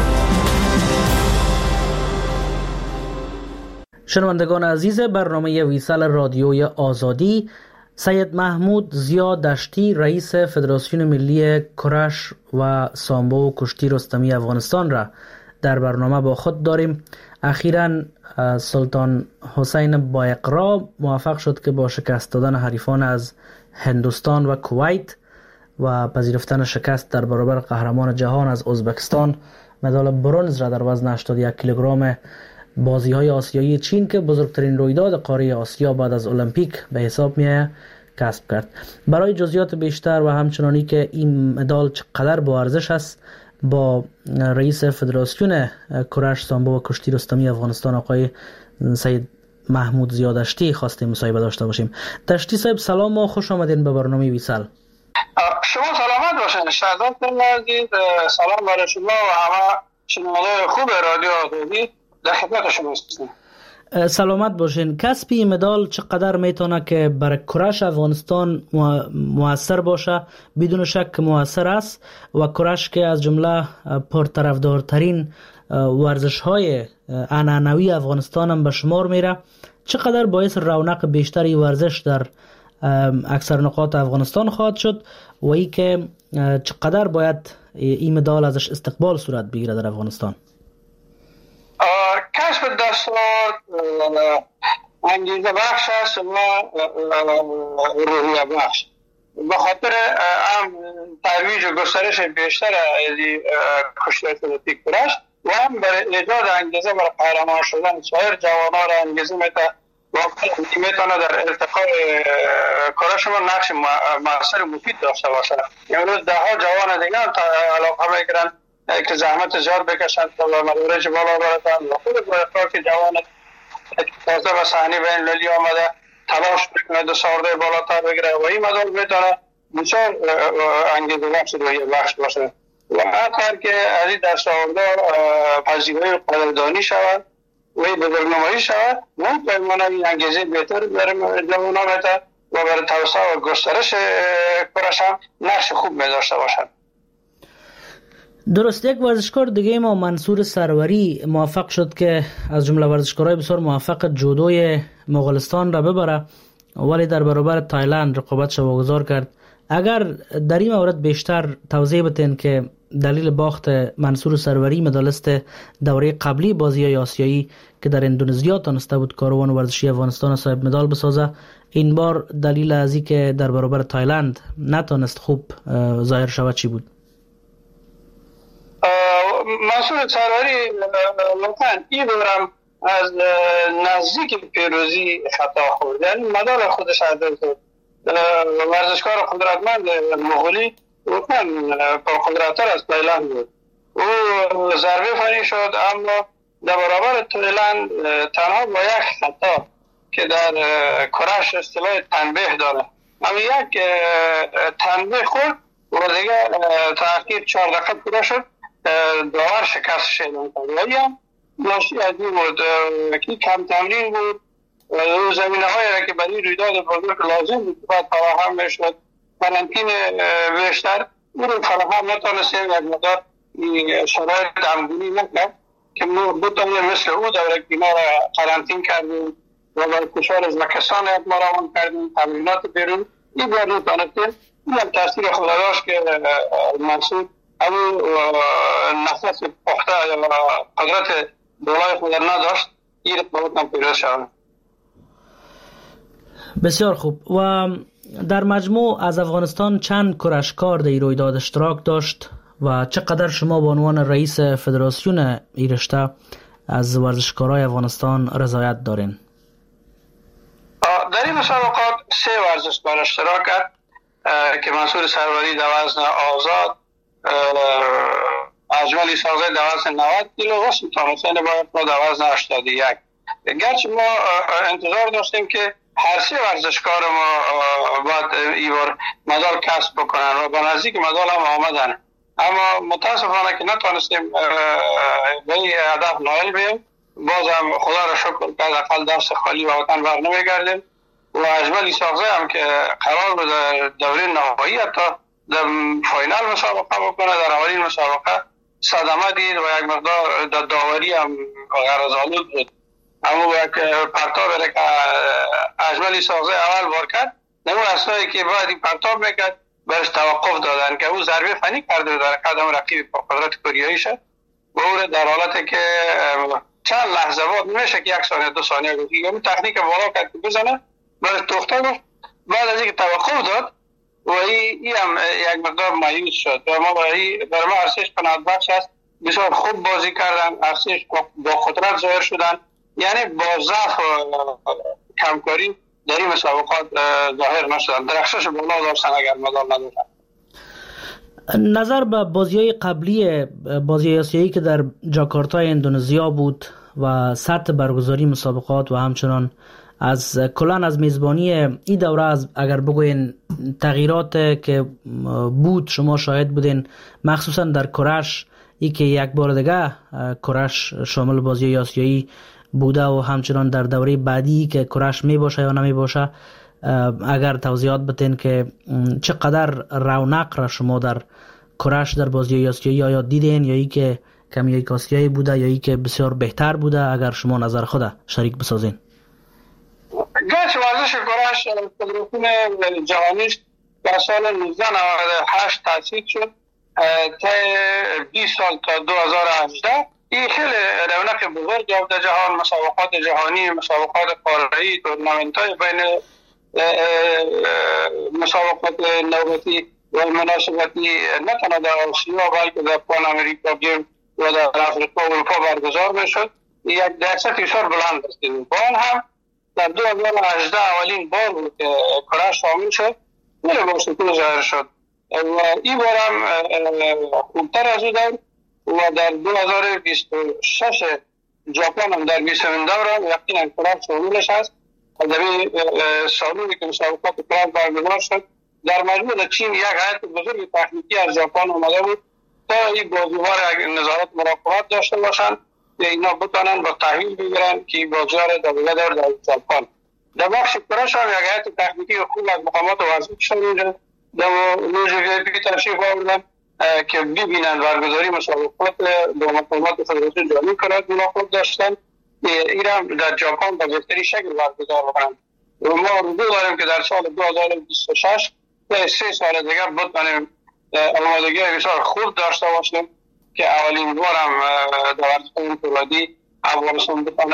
شنوندگان عزیز برنامه ویسل رادیوی آزادی، سید محمود ضیا دشتی، رئیس فدراسیون ملی کرش و سامبو و کشتی رستمی افغانستان را در برنامه با خود داریم. اخیراً سلطان حسین بایقرا موفق شد که با شکست دادن حریفان از هندوستان و کویت و پذیرفتن شکست در برابر قهرمان جهان از ازبکستان مدال برنز را در وزن هشتاد و یک کیلوگرم بازی‌های آسیایی چین که بزرگترین رویداد قاره آسیا بعد از المپیک به حساب می‌آید کسب کرد. برای جزئیات بیشتر و همچنانی که این مدال چقدر با ارزش است با رئیس فدراسیون کرش، سامبو و کشتی رستمی افغانستان آقای سید محمود ضیا دشتی خواستیم مصاحبه داشته باشیم. دشتی صاحب سلام و خوش آمدین به برنامه ویسل. شما سلامت باشین. شهزاد فرمودید. سلام برای شما و همه شنونده خوب رادیو آزادی، در خدمت شما هستم. سلامت باشین. کسب این مدال چقدر میتونه که برای کرش افغانستان موثر باشه؟ بدون شک موثر است و کرش که از جمله پرطرفدارترین ورزش های عنعنوی افغانستان هم به شمار میره. چقدر باعث رونق بیشتری ورزش در اکثر نقاط افغانستان خواهد شد و ای که چقدر باید این مدال ازش استقبال صورت بگیره در افغانستان؟ کسب دستات انگیزه بخش است و روحیه بخش، به خاطر هم ترویج و گسترش بیشتر از کشتی اتلتیک کراش و هم برای ایجاد انگیزه برای قهرمان شدن سایر جوانان را انگیزه میده و میتونه در ارتقاء کراش ما نقش مؤثر مفید داشته باشه. امروز ده ها جوان دیگه هم علاقه میگیرن که زحمت زیاد بکشن تا به مدارج بالا برسن و خود باید که جوان تازه به صحنه بین المللی آمده تلاش بکنه دو سارده بالاتر بگیره و این مدال میتونه بسیار انگیزه بخش روحیه بخش باشه و اگر که از این دستاوردها پذیرای قدردانی شود و بزرگنمایی شود و پیمانه این انگیزه بهتر برای جوانان میتونه و برای توسعه و گسترش کراش هم نقش خوب میداشته باشد. درست. یک ورزشکار دیگه ما منصور سروری موفق شد که از جمله ورزشکارای بسیار موفق جودوی مغولستان را ببره ولی در برابر تایلند رقابتش واگذار کرد. اگر در این مورد بیشتر توضیح بدین که دلیل باخت منصور سروری مدالست دوره قبلی بازی‌های آسیایی که در اندونزیا تانسته بود کاروان ورزشی افغانستان صاحب مدال بسازه، این بار دلیل از این که در برابر تایلند نتانست خوب ظاهر شود چی بود؟ منصور سروری لطفاً این دورم از نزدیک پیروزی خطا خورد، یعنی مدال خودش عدل کرد. ورزشکار قدرتمند مغولی لطفاً با قدرت‌تر از تایلند بود. او ضربه فنی شد اما در برابر تایلند تنها با یک خطا که در کراش اصطلاح تنبیه داره اما یک تنبیه خورد و دیگه تاخیر چهار دقیقه پورا شد داور شکست اعلام کرد. ولی هم ناشی از این بود که کم تمرین بود و زمینه هایی که برای رویداد بزرگ لازم بود باید فراهم میشد قرنطین بیشتر او رو فراهم نتانستیم یک مقدار شرایط دمگونی نکرد که ما بتانیم مثل او دوره که ما را قرنطین کردیم و برای کشور ازبکستان ما روان کردیم تمرینات بیرون این باید نتانستیم. این هم تاثیر خدا داشت که منصور اما نفس پخته یا قدرت بالای خود نداشت این رقابت هم پیروز شد. بسیار خوب. و در مجموع از افغانستان چند کرشکار در این رویداد اشتراک داشت و چقدر شما به عنوان رئیس فدراسیون این رشته از ورزشکارای افغانستان رضایت دارین؟ در این مسابقات سه ورزشکار اشتراک کرد که منصور سروری در وزن آزاد، اجملی سازه در وزن نود کیلو و سلطان حسین باید در وزن هشتاد و یک. گرچه ما انتظار داشتیم که هر سه ورزشکار ما باید این بار مدال کسب بکنن و به نزدیک مدال هم آمدن اما متاسفانه که نتونستیم به این هدف نائل بیم. بازم خدا را شکر که اقل دست خالی و وطن بر نمیگردیم و اجملی سازه هم که قرار بود در دوره نهایی حتی در فاینال مسابقه بکنه در اولین مسابقه صدمه دید و یک مقدار در داوری هم غرض‌آلود بود اما یک پرتاب را که اجملی سازه اول بار کرد نمون اصلایی که باید این پرتاب میکرد برش توقف دادن که او ضربه فنی کرده در قدم رقیب با قدرت کوریایی شد و او در حالتی که چند لحظه بعد نمیشه که یک ثانیه دو ثانیه گفت یعنی تکنیک بالا کرد که بزنه برش توخته گفت بعد از اینکه توقف داد و این هم یک مقدار مایوس شد و ما برای در ما ارسش قناعت بخش است. بسیار خوب بازی کردن، ارسش با قدرت ظاهر شدن، یعنی با ضعف و کمکاری در این مسابقات ظاهر نشدن، درخشش بالا داشتن اگر مدال نداشتن. نظر به بازی‌های قبلی بازی آسیایی که در جاکارتا اندونزیا بود و سطح برگزاری مسابقات و همچنان از کلان از میزبانی این دوره از اگر بگوین تغییرات که بود شما شاهد بودین مخصوصا در کراش ای که یک بار دیگه کراش شامل بازی آسیایی بوده و همچنان در دوره بعدی که کراش می باشه یا نمی باشه اگر توضیحات بتین که چقدر رونق را شما در کراش در بازی آسیایی آیا دیدین یا ای که کمی یک آسیایی بوده یا ای که بسیار بهتر بوده؟ اگر شما نظر خود شریک بسازین. گرچه ورزش کراش فدراسیون جهانیش در سال نوزده نود و هشت تأسیس شد تا بیست سال تا دو هزار و هجده. این خیلی رونق بزرگ در جهان، مسابقات جهانی، مسابقات قاره‌ای، تورنمنت‌های بین مسابقات نوبتی و مناسبتی نه تنها در آسیا بلکه در پان امریکا گیم و در افریقا و اروپا برگزار میشد. یک درصد بسیار بلند است. با آن هم در دو هزار و هجده اولین بار بود که کراش شامل شد، خیلی با سطوح ظاهر شد و این بار هم خوبتر از او دار و در دو هزار و بیست و شش ژاپن هم در بیستمین دور یقینا کراش شاملش هست. در این سالونی که مسابقات کراش برگزار شد در مجموع چین یک هیئت بزرگ تکنیکی از ژاپن آمده بود تا این بازی‌ها را نظارت مراقبت داشته باشند که اینا بتونن با تحویل بگیرن که بازی‌ها را در دیگه دور در ژاپن. در بخش کراش هم یک هیئت تکنیکی خوب از مقامات ورزشی اونجا در لوژ وی پی تشریف آوردن که ببینن برگزاری مسابقات با مقامات فدراسیون جهانی کراش ملاقات داشتن. این هم در ژاپن به بهترین شکل برگزار بکنن. و ما رجوع داریم که در سال دو هزار و بیست و شش تا سه سال دیگه بتونیم آمادگی بسیار خوب داشته باشیم که اولین بار هم در ورزش‌های فولادی افغانستان بتونه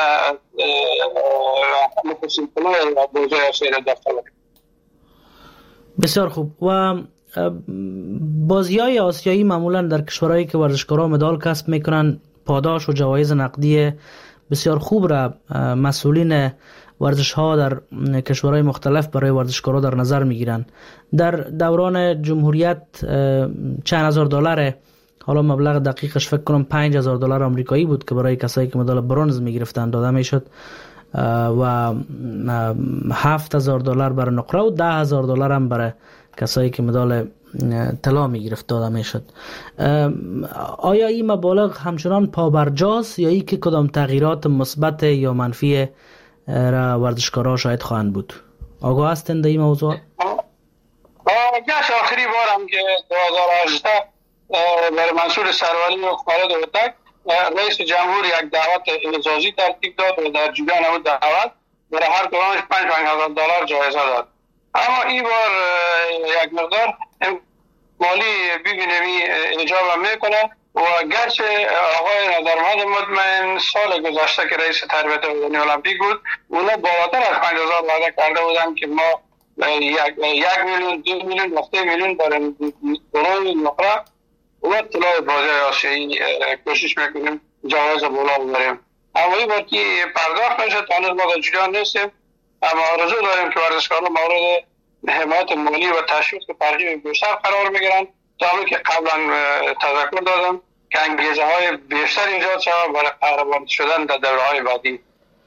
مخصوصی کنه و بازی آسیایی داشته باشه. بسیار خوب. و بازی‌های آسیایی معمولا در کشورهایی که ورزشکاران مدال کسب میکنن پاداش و جوایز نقدی بسیار خوب را مسئولین ورزش ها در کشورهای مختلف برای ورزشکارا در نظر میگیرن. در دوران جمهوریت چند هزار دلار، حالا مبلغ دقیقش فکر کنم پنج هزار دلار آمریکایی بود که برای کسایی که مدال برنز میگرفتن داده میشد و هفت هزار دلار برای نقره و ده هزار دلار هم برای کسایی که مدال طلا میگرفت داده میشد. آیا این مبالغ همچنان پابرجاست یا ای که کدام تغییرات مثبت یا منفی را ورزشکارا شاید خواهند بود؟ آگاه هستند در این موضوع؟ گشت آخری بارم که دو هزار و هجده برای منصور سروری و خالد هوتک رئیس جمهور یک دعوت اعزازی ترتیب داد و در جریان اون دعوت برای هر کدامش پنج پنج هزار دلار جایزه داد. اما این بار یک مقدار مالی ببینیم اجابه میکنه و گرچه آقای نظرمند مطمئن سال گذشته که رئیس تربیت بدنی المپیک بود اونا بالاتر از پنج هزار وعده کرده بودن که ما یک, یک میلیون دو میلیون و سه میلیون برای برای نقره و طلای بازی آسیایی کوشش میکنیم جواز بالا ببریم. اما این بار که پرداخت نشد هنوز ما در جریان نیستیم، اما آرزو داریم که ورزشکاران مورد حمایت مالی و تشویق ترغیب بیشتر قرار میگیرن تا همین که قبلا تذکر دادم که انگیزه های بیشتر ایجاد شود برای قهرمان شدن در دوره های بعدی.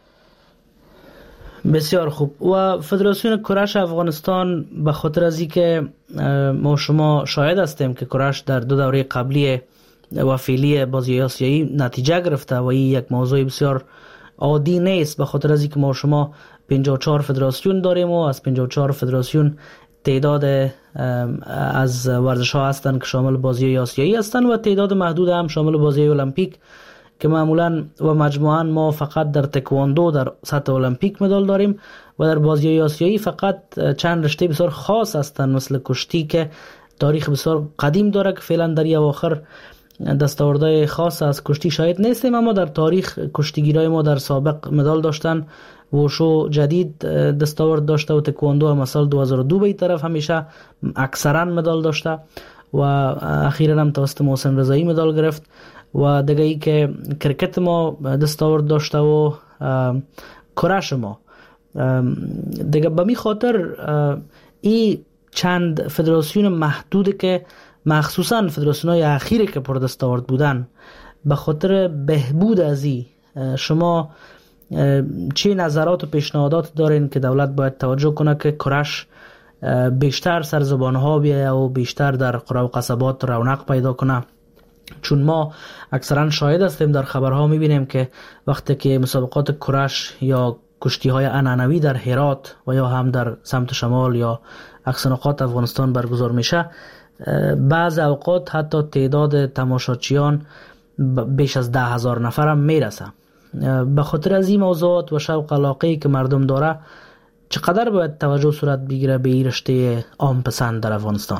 بسیار خوب. و فدراسیون کراش افغانستان به خاطر از اینکه ما شما شاهد هستیم که کراش در دو دوره قبلی و فعلی بازی آسیایی نتیجه گرفته و این یک موضوع بسیار عادی نیست، به خاطر از اینکه ما شما پنجاه و چهار فدراسیون داریم و از پنجاه و چهار فدراسیون تعداد از ورزش ها هستند که شامل بازی آسیایی هستند و تعداد محدود هم شامل بازی المپیک که معمولا و مجموعاً ما فقط در تکواندو در سطح المپیک مدال داریم و در بازی آسیایی فقط چند رشته بسیار خاص هستند مثل کشتی که تاریخ بسیار قدیم داره که فعلا در این اواخر دستاوردهای خاص از کشتی شاید نیستیم، اما در تاریخ کشتیگیرای ما در سابق مدال داشتن. وشو جدید دستاورد داشته و تکواندو هم سال دو هزار و دو به این طرف همیشه اکثرا مدال داشته و اخیرا هم توسط محسن رضایی مدال گرفت و دیگه ای که کرکت ما دستاورد داشته و کراش ما دیگه. به می خاطر این چند فدراسیون محدود که مخصوصا فدراسیون های اخیری که پر دستاورد بودن، به خاطر بهبود از این شما چه نظرات و پیشنهادات دارین که دولت باید توجه کنه که کراش بیشتر سر زبان ها بیایه و بیشتر در قرى و قصبات رونق پیدا کنه؟ چون ما اکثرا شاهد هستیم در خبرها میبینیم که وقتی که مسابقات کراش یا کشتی های عنعنوی در هرات و یا هم در سمت شمال یا اقصی نقاط افغانستان برگزار میشه، بعض اوقات حتی تعداد تماشاچیان بیش از ده هزار نفر هم میرسه. به خاطر از این موضوعات و شوق علاقه‌ای که مردم داره چقدر باید توجه صورت بگیره به این رشته عام پسند در افغانستان؟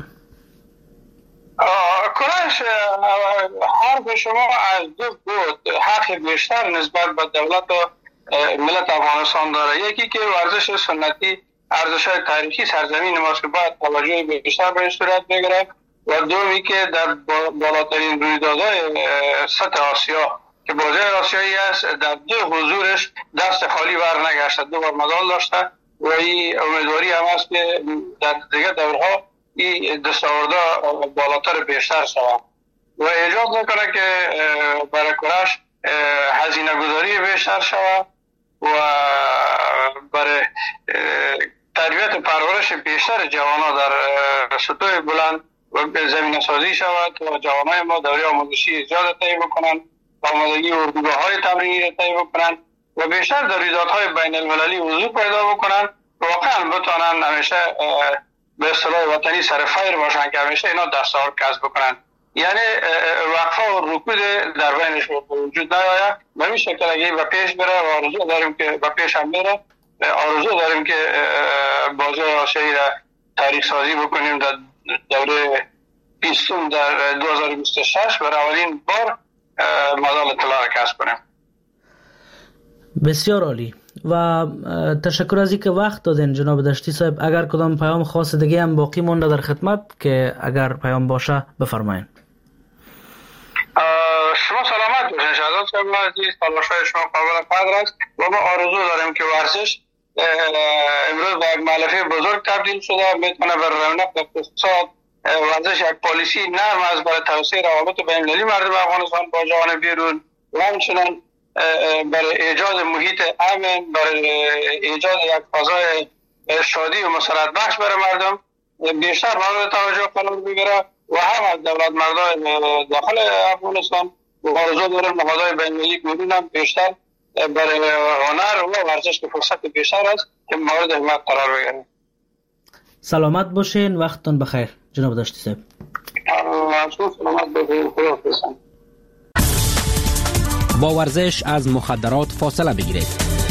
کلاش حرف شما از دو بود حق بیشتر نسبت به دولت و ملت افغانستان داره. یکی که ورزش سنتی ارزش‌های تاریخی سرزمین ماست که باید توجه بیشتر به صورت بگیره و دومی که در بالاترین رویدادهای سطح آسیا که بازی آسیایی است در دو حضورش دست خالی بر نگشته، دو بار مدال داشته و این امیدواری هم است که در دیگر دورها این دستاوردها بالاتر بیشتر شود و ایجاد میکنه که برای کلاش هزینه گذاری بیشتر شود و برای تربیت و پرورش بیشتر جوانان در سطوح بلند و زمینه سازی شود و جوانای ما دوره آموزشی ایجاد طی بکنن، آمادگی اردوگاه‌های تمرینی را طی بکنن و بیشتر در رویدادهای بین المللی حضور پیدا بکنن، واقعا بتونن همیشه به اصطلاح وطنی سر فیر باشن که همیشه اینا دستاورد کسب بکنن. یعنی وقفه و رکود در بینش وجود نیاید. به این شکل اگه به پیش بره و آرزو داریم که به پیش هم بره، آرزو داریم که بازی آسیایی را تاریخ سازی بکنیم در دوره بیستم در دو هزار و بیست و شش برای اولین بار مدال طلا را کسب کنیم. بسیار عالی و تشکر از اینکه وقت دادین جناب دشتی صاحب. اگر کدام پیام خاص دیگه هم باقی مونده در خدمت که اگر پیام باشه بفرمایید. شما سلامت باشین شهزاد صاحب عزیز، تلاش‌های شما قابل قدر است و ما آرزو داریم که ورزش امروز به یک مؤلفه بزرگ تبدیل شده، میتونه بر رونق اقتصاد ورزش یک پالیسی نرم از برای توسعه روابط بین‌المللی مردم افغانستان با جهان بیرون و همچنین برای ایجاد محیط امن، برای ایجاد یک فضای شادی و مسرت بخش برای مردم بیشتر مورد توجه قرار بگیره و هم از دولت مردان داخل افغانستان و آرزو داریم نهادهای بین‌المللی بیرون هم بیشتر برای هنر و ورزش که فرصت بیشتر است که مورد حمایت قرار بگیره. سلامت باشین، وقتتون بخیر جناب دشتی صاحب. سلامت باشین، خدا حافظ. با ورزش از مخدرات فاصله بگیرید.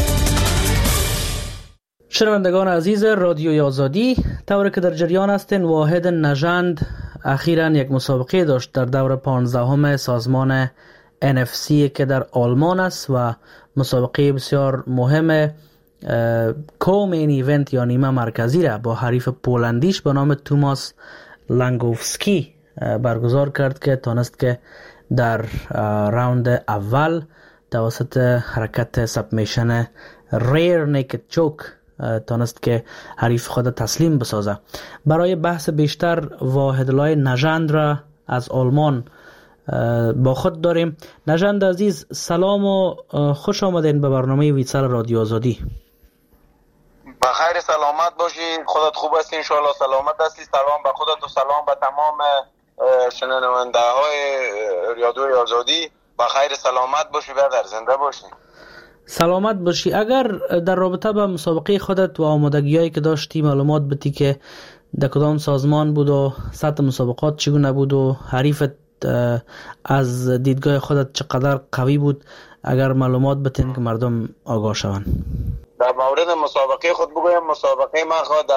شنوندگان عزیز رادیوی آزادی، طوری که در جریان هستین واحد نژند اخیراً یک مسابقه داشت در دور پانزدهم سازمان ان اف سی که در آلمان است و مسابقه بسیار مهم کومین ایونت یا نیمه مرکزی را با حریف پولندیش به نام توماس لنگوفسکی برگزار کرد که تانست که در راوند اول توسط حرکت سبمیشن ریر نیکد چوک تانست که حریف خود تسلیم بسازه. برای بحث بیشتر واحدلای نژند را از آلمان با خود داریم. نژند عزیز سلام و خوش آمدین به برنامه ویسال رادیو آزادی. بخیر سلامت باشی، خودت خوب هستی انشاءالله سلامت هستی. سلام به خودت و سلام به تمام شنونده های رادیوی آزادی. بخیر سلامت باشی، برادر زنده باشی. سلامت باشی. اگر در رابطه با مسابقه خودت و آمادگی‌هایی که داشتی معلومات بدی که در کدام سازمان بود و سطح مسابقات چگونه بود و حریفت از دیدگاه خودت چقدر قوی بود، اگر معلومات بدین که مردم آگاه شوند. در مورد مسابقه خود بگویم، مسابقه من خود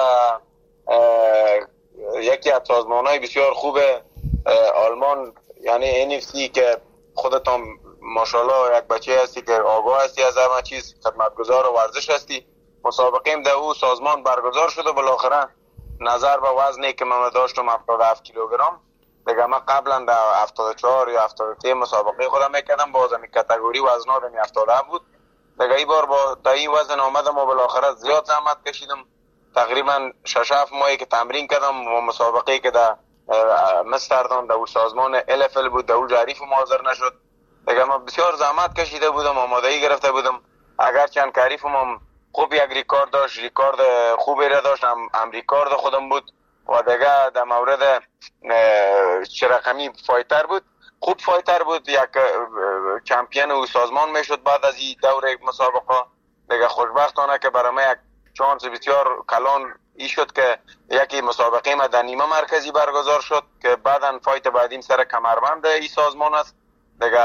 یکی از سازمان‌های بسیار خوب آلمان یعنی ان اف سی که خودتان ماشاءالله یک بچه هستی که آگاه هستی از همه چیز، خدمتگزار و ورزش هستی. مسابقه در او سازمان برگزار شده. بالاخره نظر به وزنی که من داشتم هفتاد و هفت کیلوگرم دیگه، من قبلا در هفتاد و چهار یا هفتاد و سه مسابقه خودم میکردم، باز می کاتگوری وزن آدمی هفتاد و هفت بود دیگه. این بار با تا این وزن آمدم و بالاخره زیاد زحمت کشیدم. تقریبا شش هفت ماهی که تمرین کردم و مسابقه که در مستردان در سازمان ال اف ال بود در اون حریف حاضر نشد دیگه. من بسیار زحمت کشیده بودم، آمادگی گرفته بودم. اگر چند حریفم هم خوب یک ریکارد داشت، ریکارد خوبی را داشت، هم, هم ریکارد خودم بود و دیگه در مورد چرقمی فایتر بود، خوب فایتر بود، یک چمپیون او سازمان میشد. بعد از این دوره مسابقه دیگه خوشبختانه که برای من یک چانس بسیار کلان ای شد که یکی مسابقه ما در نیمه مرکزی برگزار شد که بعداً فایت بعدیم سر کمربند ای سازمان است دیگه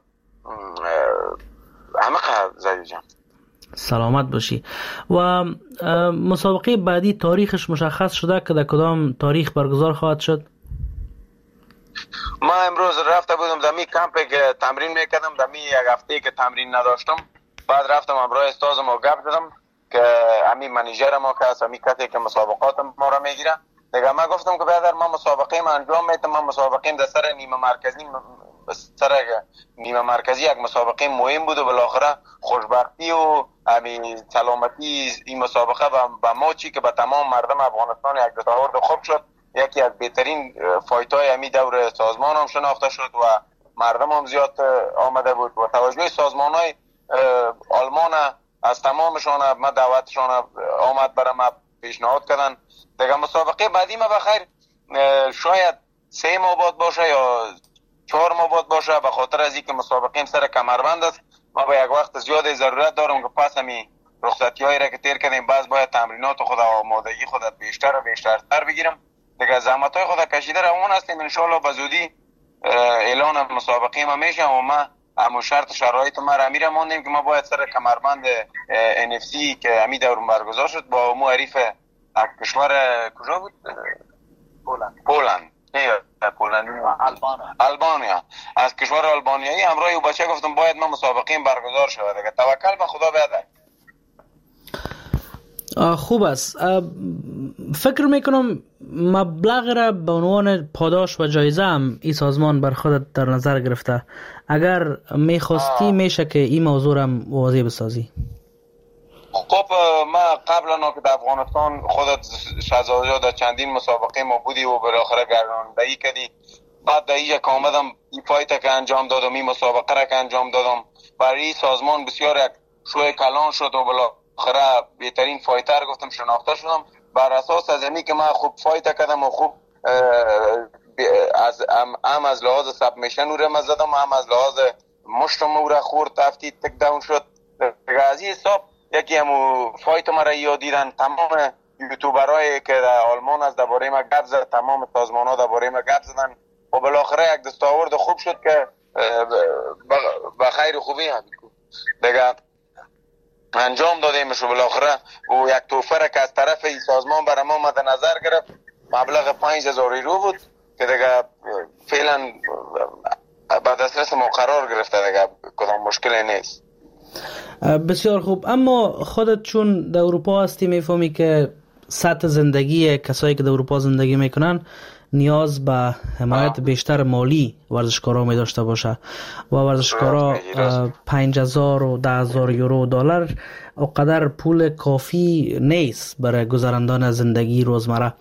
همه زدی جان سلامت باشی. و مسابقه بعدی تاریخش مشخص شده که در کدام تاریخ برگزار خواهد شد؟ ما امروز رفته بودم دمی کمپی که تمرین میکردم، دمی یک هفته که تمرین نداشتم، بعد رفتم امروز استازم و گپ زدم که امی منیجر ما که هست، امی کسی که مسابقات ما را میگیره، دیگه ما گفتم که برادر ما مسابقه ما انجام میدم، ما مسابقه در سر نیمه مرکزی سر نیمه مرکزی یک مسابقه مهم بود و بالاخره خوشبختی و امی سلامتی این مسابقه به ما چی که به تمام مردم افغانستان یک دستاورد خوب شد، یکی از بهترین فایتای امی دور سازمان هم شناخته شد و مردم هم زیاد آمده بود و توجه سازمان های آلمان از تمامشان ما دعوتشان آمد برای ما پیشنهاد کردن. دیگه مسابقه بعدی ما بخیر شاید سه ماه بعد باشه یا چهار ماه بعد باشه، به خاطر از اینکه مسابقه سر کمربند است ما به یک وقت زیاد ضرورت دارم که پس همی رخصتی هایی را که تیر کردیم باز باید تمرینات خود آمادگی خود بیشتر و بیشتر تر بگیرم. دیگه زحمت های خود کشیده روان هستیم، ان شاء الله به زودی اعلان مسابقه ما میشه و ما همون شرط شرایط ما را میره ماندیم که ما باید سر کمربند ان اف سی که همی دور برگزار شد با مو حریف کشور کجا بود؟ پولند پولند نه پولند البانیا البانیا از کشور البانیایی همراه او بچه گفتم باید ما مسابقه برگزار شود. دیگه توکل به خدا بیاد. خوب است. فکر میکنم مبلغ را به عنوان پاداش و جایزه هم این سازمان بر خودت در نظر گرفته، اگر میخواستی میشه که این موضوع را واضح بسازی. خب ما قبلا که در افغانستان خودت شهزاده در چندین مسابقه ما بودی و بالاخره گرداندهی کردی، بعد در اینجا که آمدم این فایت که انجام دادم، این مسابقه را که انجام دادم، برای سازمان بسیار یک شوی کلان شد و بالاخره بهترین فایتر گفتم شناخته شدم. بر اساس از اینی که من خوب فایت کردم و خوب از هم از لحاظ سبمیشن او را زدم، هم از لحاظ مشتم او را خورد تفتی تک داون شد. از این حساب یکی همو فایت ما را یادیدن، تمام یوتیوبرایی که در آلمان از درباره ما گپ زد، تمام سازمان ها درباره ما گپ زدن و بالاخره یک دستاورد خوب شد که به خیر خوبی هم دیگه انجام دادیمش و بالاخره و یک توفره که از طرف این سازمان برای ما مد نظر گرفت مبلغ پنج هزار یورو بود که دیگه فعلا به دسترس ما قرار گرفته، دیگه کدام مشکلی نیست. بسیار خوب. اما خودت چون در اروپا هستی میفهمی که سطح زندگی کسایی که در اروپا زندگی میکنن نیاز به حمایت بیشتر مالی ورزشکارا می داشته باشه و ورزشکارا پنج هزار و ده هزار یورو دلار اقدر پول کافی نیست برای گذراندن زندگی روزمره.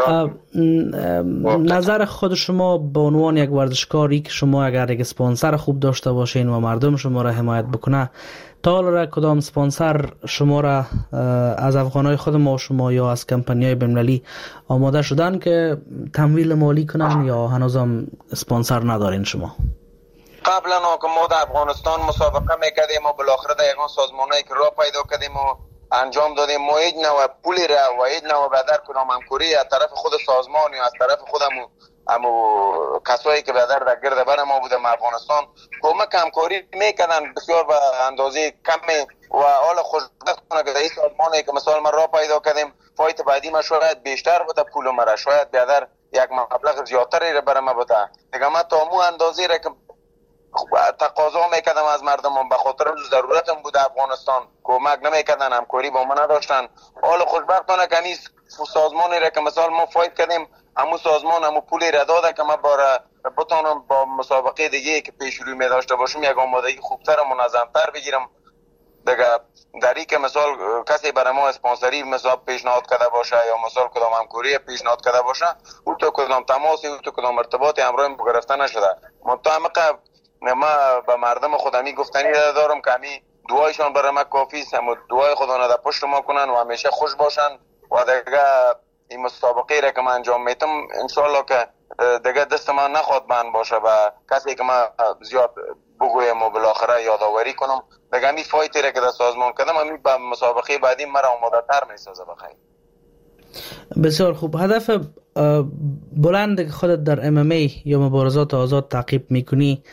نظر خود شما به عنوان یک ورزشکاری که شما اگر یک اسپانسر خوب داشته باشین و مردم شما را حمایت بکنه، تا حالا کدام اسپانسر شما را از افغانای خود ما و شما یا از کمپانی‌های بین‌المللی آماده شدن که تمویل مالی کنن یا هنوزم اسپانسر ندارین شما؟ قبلا که ما در افغانستان مسابقه میکردیم و بالاخره در یگان سازمانایی که راه پیدا کردیم و انجام دادیم، ما هیچ نوع پولی را و هیچ نوع بدر کدام همکاری از طرف خود سازمان یا از طرف خودمو امو کسایی که بدر در گرد بر ما بودم افغانستان کمک همکاری میکردن بسیار به اندازه کمی و حال خوشبخت کنه که در این سازمانی که مثال ما راه پیدا کردیم فایت بعدی ما شاید بیشتر بوده پول مرا، شاید بیادر یک مبلغ زیادتری را بر ما بوده دیگه. ما تا مو اندازه را که تقاضا میکردم از مردم به خاطر ضرورتم بود افغانستان کمک نمیکردن، همکاری با ما نداشتن. حال خوشبختانه که این سازمانی را که مثال ما فایت کردیم همون سازمان همون پولی را داده که ما باره بتونم با مسابقه دیگه که پیش روی می داشته باشم یک آمادگی خوبتر و منظمتر بگیرم دیگه. در این که مثال کسی برای ما اسپانسری مثلا پیشنهاد کرده باشه یا مثال کدام همکاری پیشنهاد کرده باشه، او تو کدام تماسی او تو کدام ارتباطی همراه گرفته نشده. منطقه ما به مردم خودمی گفتنی دارم که همی دعایشان برای ما کافی است، هم دعای خدا نده پشت ما کنن و همیشه خوش باشن و دیگه این مسابقه را که من انجام میتم انشالله که دیگه دست من نخواد بند باشه و کسی که من زیاد بگویم و بالاخره یادآوری کنم دیگه همی فایتی را که در سازمان کردم همی به مسابقه بعدی مرا آماده تر میسازه. بخیر. بسیار خوب. هدف بلند که خودت در ام ام ای یا مبارزات آزاد تعقیب میکنی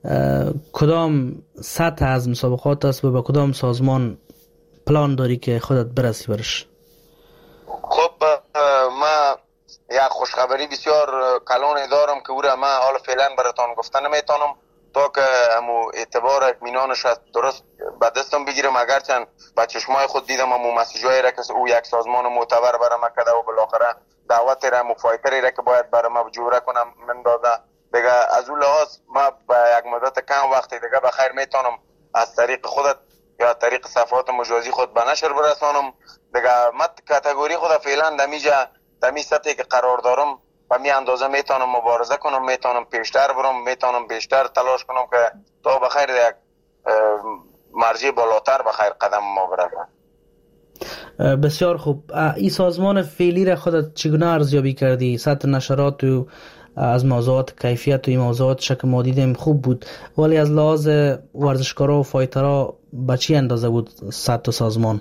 کدام سطح از مسابقات است و به کدام سازمان پلان داری که خودت برسی برش؟ خب ما یک خوشخبری بسیار کلان دارم که او را ما حال فعلا براتان گفتن نمیتونم تا که همو اعتبار اطمینانش درست به دستم بگیرم. اگرچند با چشمای خود دیدم همو مسیجایی را که او یک سازمان معتبر برای ما کده و بالاخره دعوت را مفایتری را که باید برای ما جوره کنم من داده دیگه. از اون لحاظ ما با یک مدت کم وقتی دیگه بخیر میتونم از طریق خودت یا طریق صفحات مجازی خود به نشر برسانم دیگه. من کاتگوری خود فعلا دمیجا دمی سطحی که قرار دارم و می اندازه میتونم مبارزه کنم، میتونم پیشتر برم، میتونم بیشتر تلاش کنم که تا بخیر یک مرجع بالاتر بخیر قدم ما برسم. بسیار خوب. این سازمان فعلی را خودت چگونه ارزیابی کردی؟ سطح نشرات و از موضوعات کیفیت و این موضوعات شک ما دیدیم خوب بود، ولی از لحاظ ورزشکارا و فایترها به چی اندازه بود سطح سازمان؟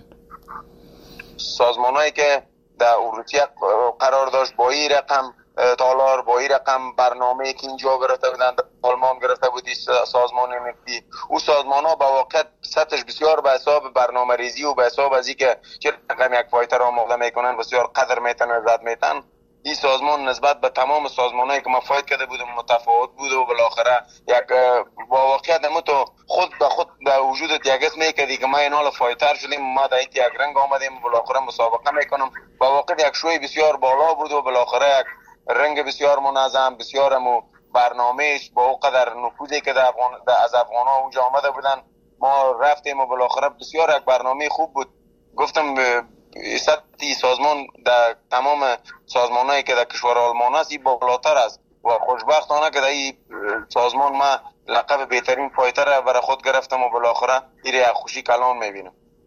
سازمانایی که در اروپا قرار داشت با این رقم تالار، با این رقم برنامه که اینجا گرفته بودند، آلمان گرفته بودی سازمان نفتی، او سازمان ها با واقع سطحش بسیار به حساب برنامه ریزی و به حساب از اینکه چه رقم یک فایتر آماده میکنن بسیار قدر میتن زد میتن. این سازمان نسبت به تمام سازمانایی که ما فایت کرده بودم متفاوت بود و بالاخره یک با واقعیت تو خود به خود به وجودت یک اسم میکردی که ما این حال فایتر شدیم، ما در یک رنگ آمدیم بالاخره مسابقه میکنم. با واقع یک شوی بسیار بالا بود و بالاخره یک رنگ بسیار منظم، بسیار مو برنامهش با او قدر نفوذی که در افغان از افغان ها اونجا آمده بودن ما رفتیم و بالاخره بسیار یک برنامه خوب بود. گفتم سطحی سازمان در تمام سازمانایی که در کشور آلمان است این بالاتر است و خوشبختانه که در این سازمان ما لقب بهترین فایتر برای خود گرفتم و بالاخره این یک خوشی کلان میبینم.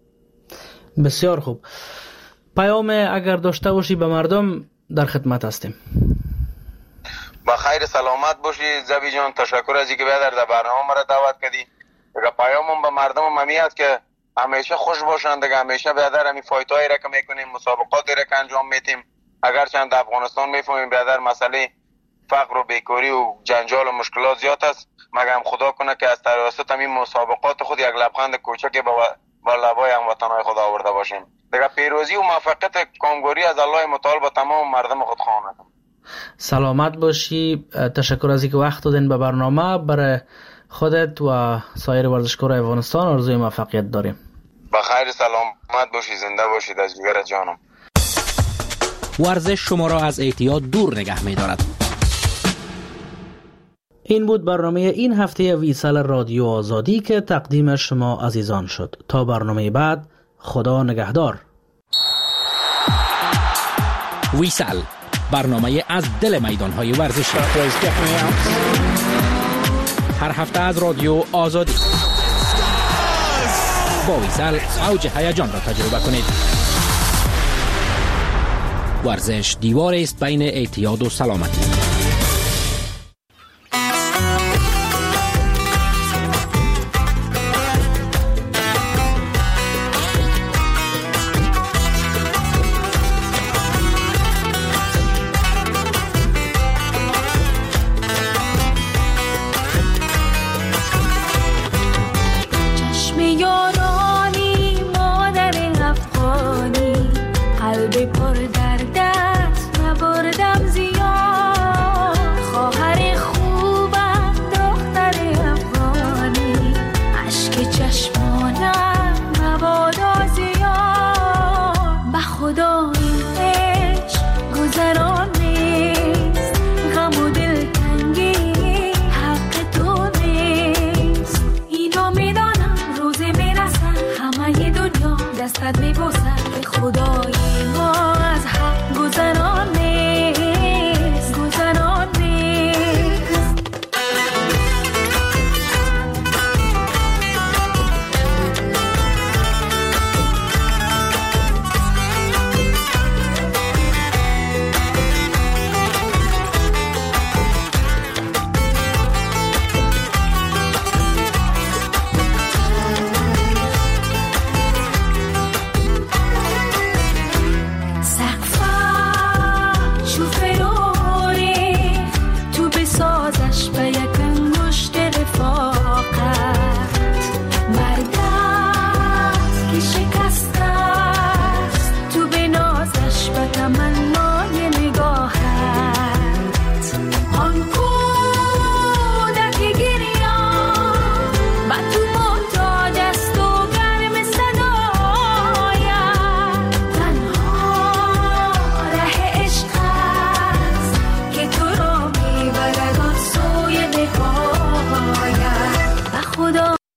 بسیار خوب. پیام اگر داشته باشی به مردم در خدمت هستیم. با خیر سلامت باشی زبی جان، تشکر از اینکه بیادر در برنامه مرا دعوت کردی. پیامم به مردم همی است که همیشه خوش باشند دیگه، همیشه بیادر همی فایتایی را که میکنیم، مسابقاتی را که انجام میتیم، اگرچند در افغانستان میفهمیم بیادر مسئله فقر و بیکاری و جنجال و مشکلات زیاد است، مگر خدا کنه که از توسط همین مسابقات خود یک لبخند کوچکی با لبای هموطنان خود آورده باشیم دیگه. پیروزی و موفقیت کامگوری از الله متعال با تمام مردم خود خواهد. سلامت باشی. تشکر از اینکه وقت دادین به برنامه. برای خودت و سایر ورزشکاران افغانستان آرزوی موفقیت داریم. با خیر سلامت باشی، زنده باشید از جگر جانم. ورزش شما را از اعتیاد دور نگه می دارد. این بود برنامه این هفته ویسال رادیو آزادی که تقدیم شما عزیزان شد. تا برنامه بعد، خدا نگهدار. ویسال، برنامه از دل میدان‌های ورزشی. هر هفته از رادیو آزادی. با ویسال اوج هیجان را تجربه کنید. ورزش دیواری است بین اعتیاد و سلامتی. دستت میبوسم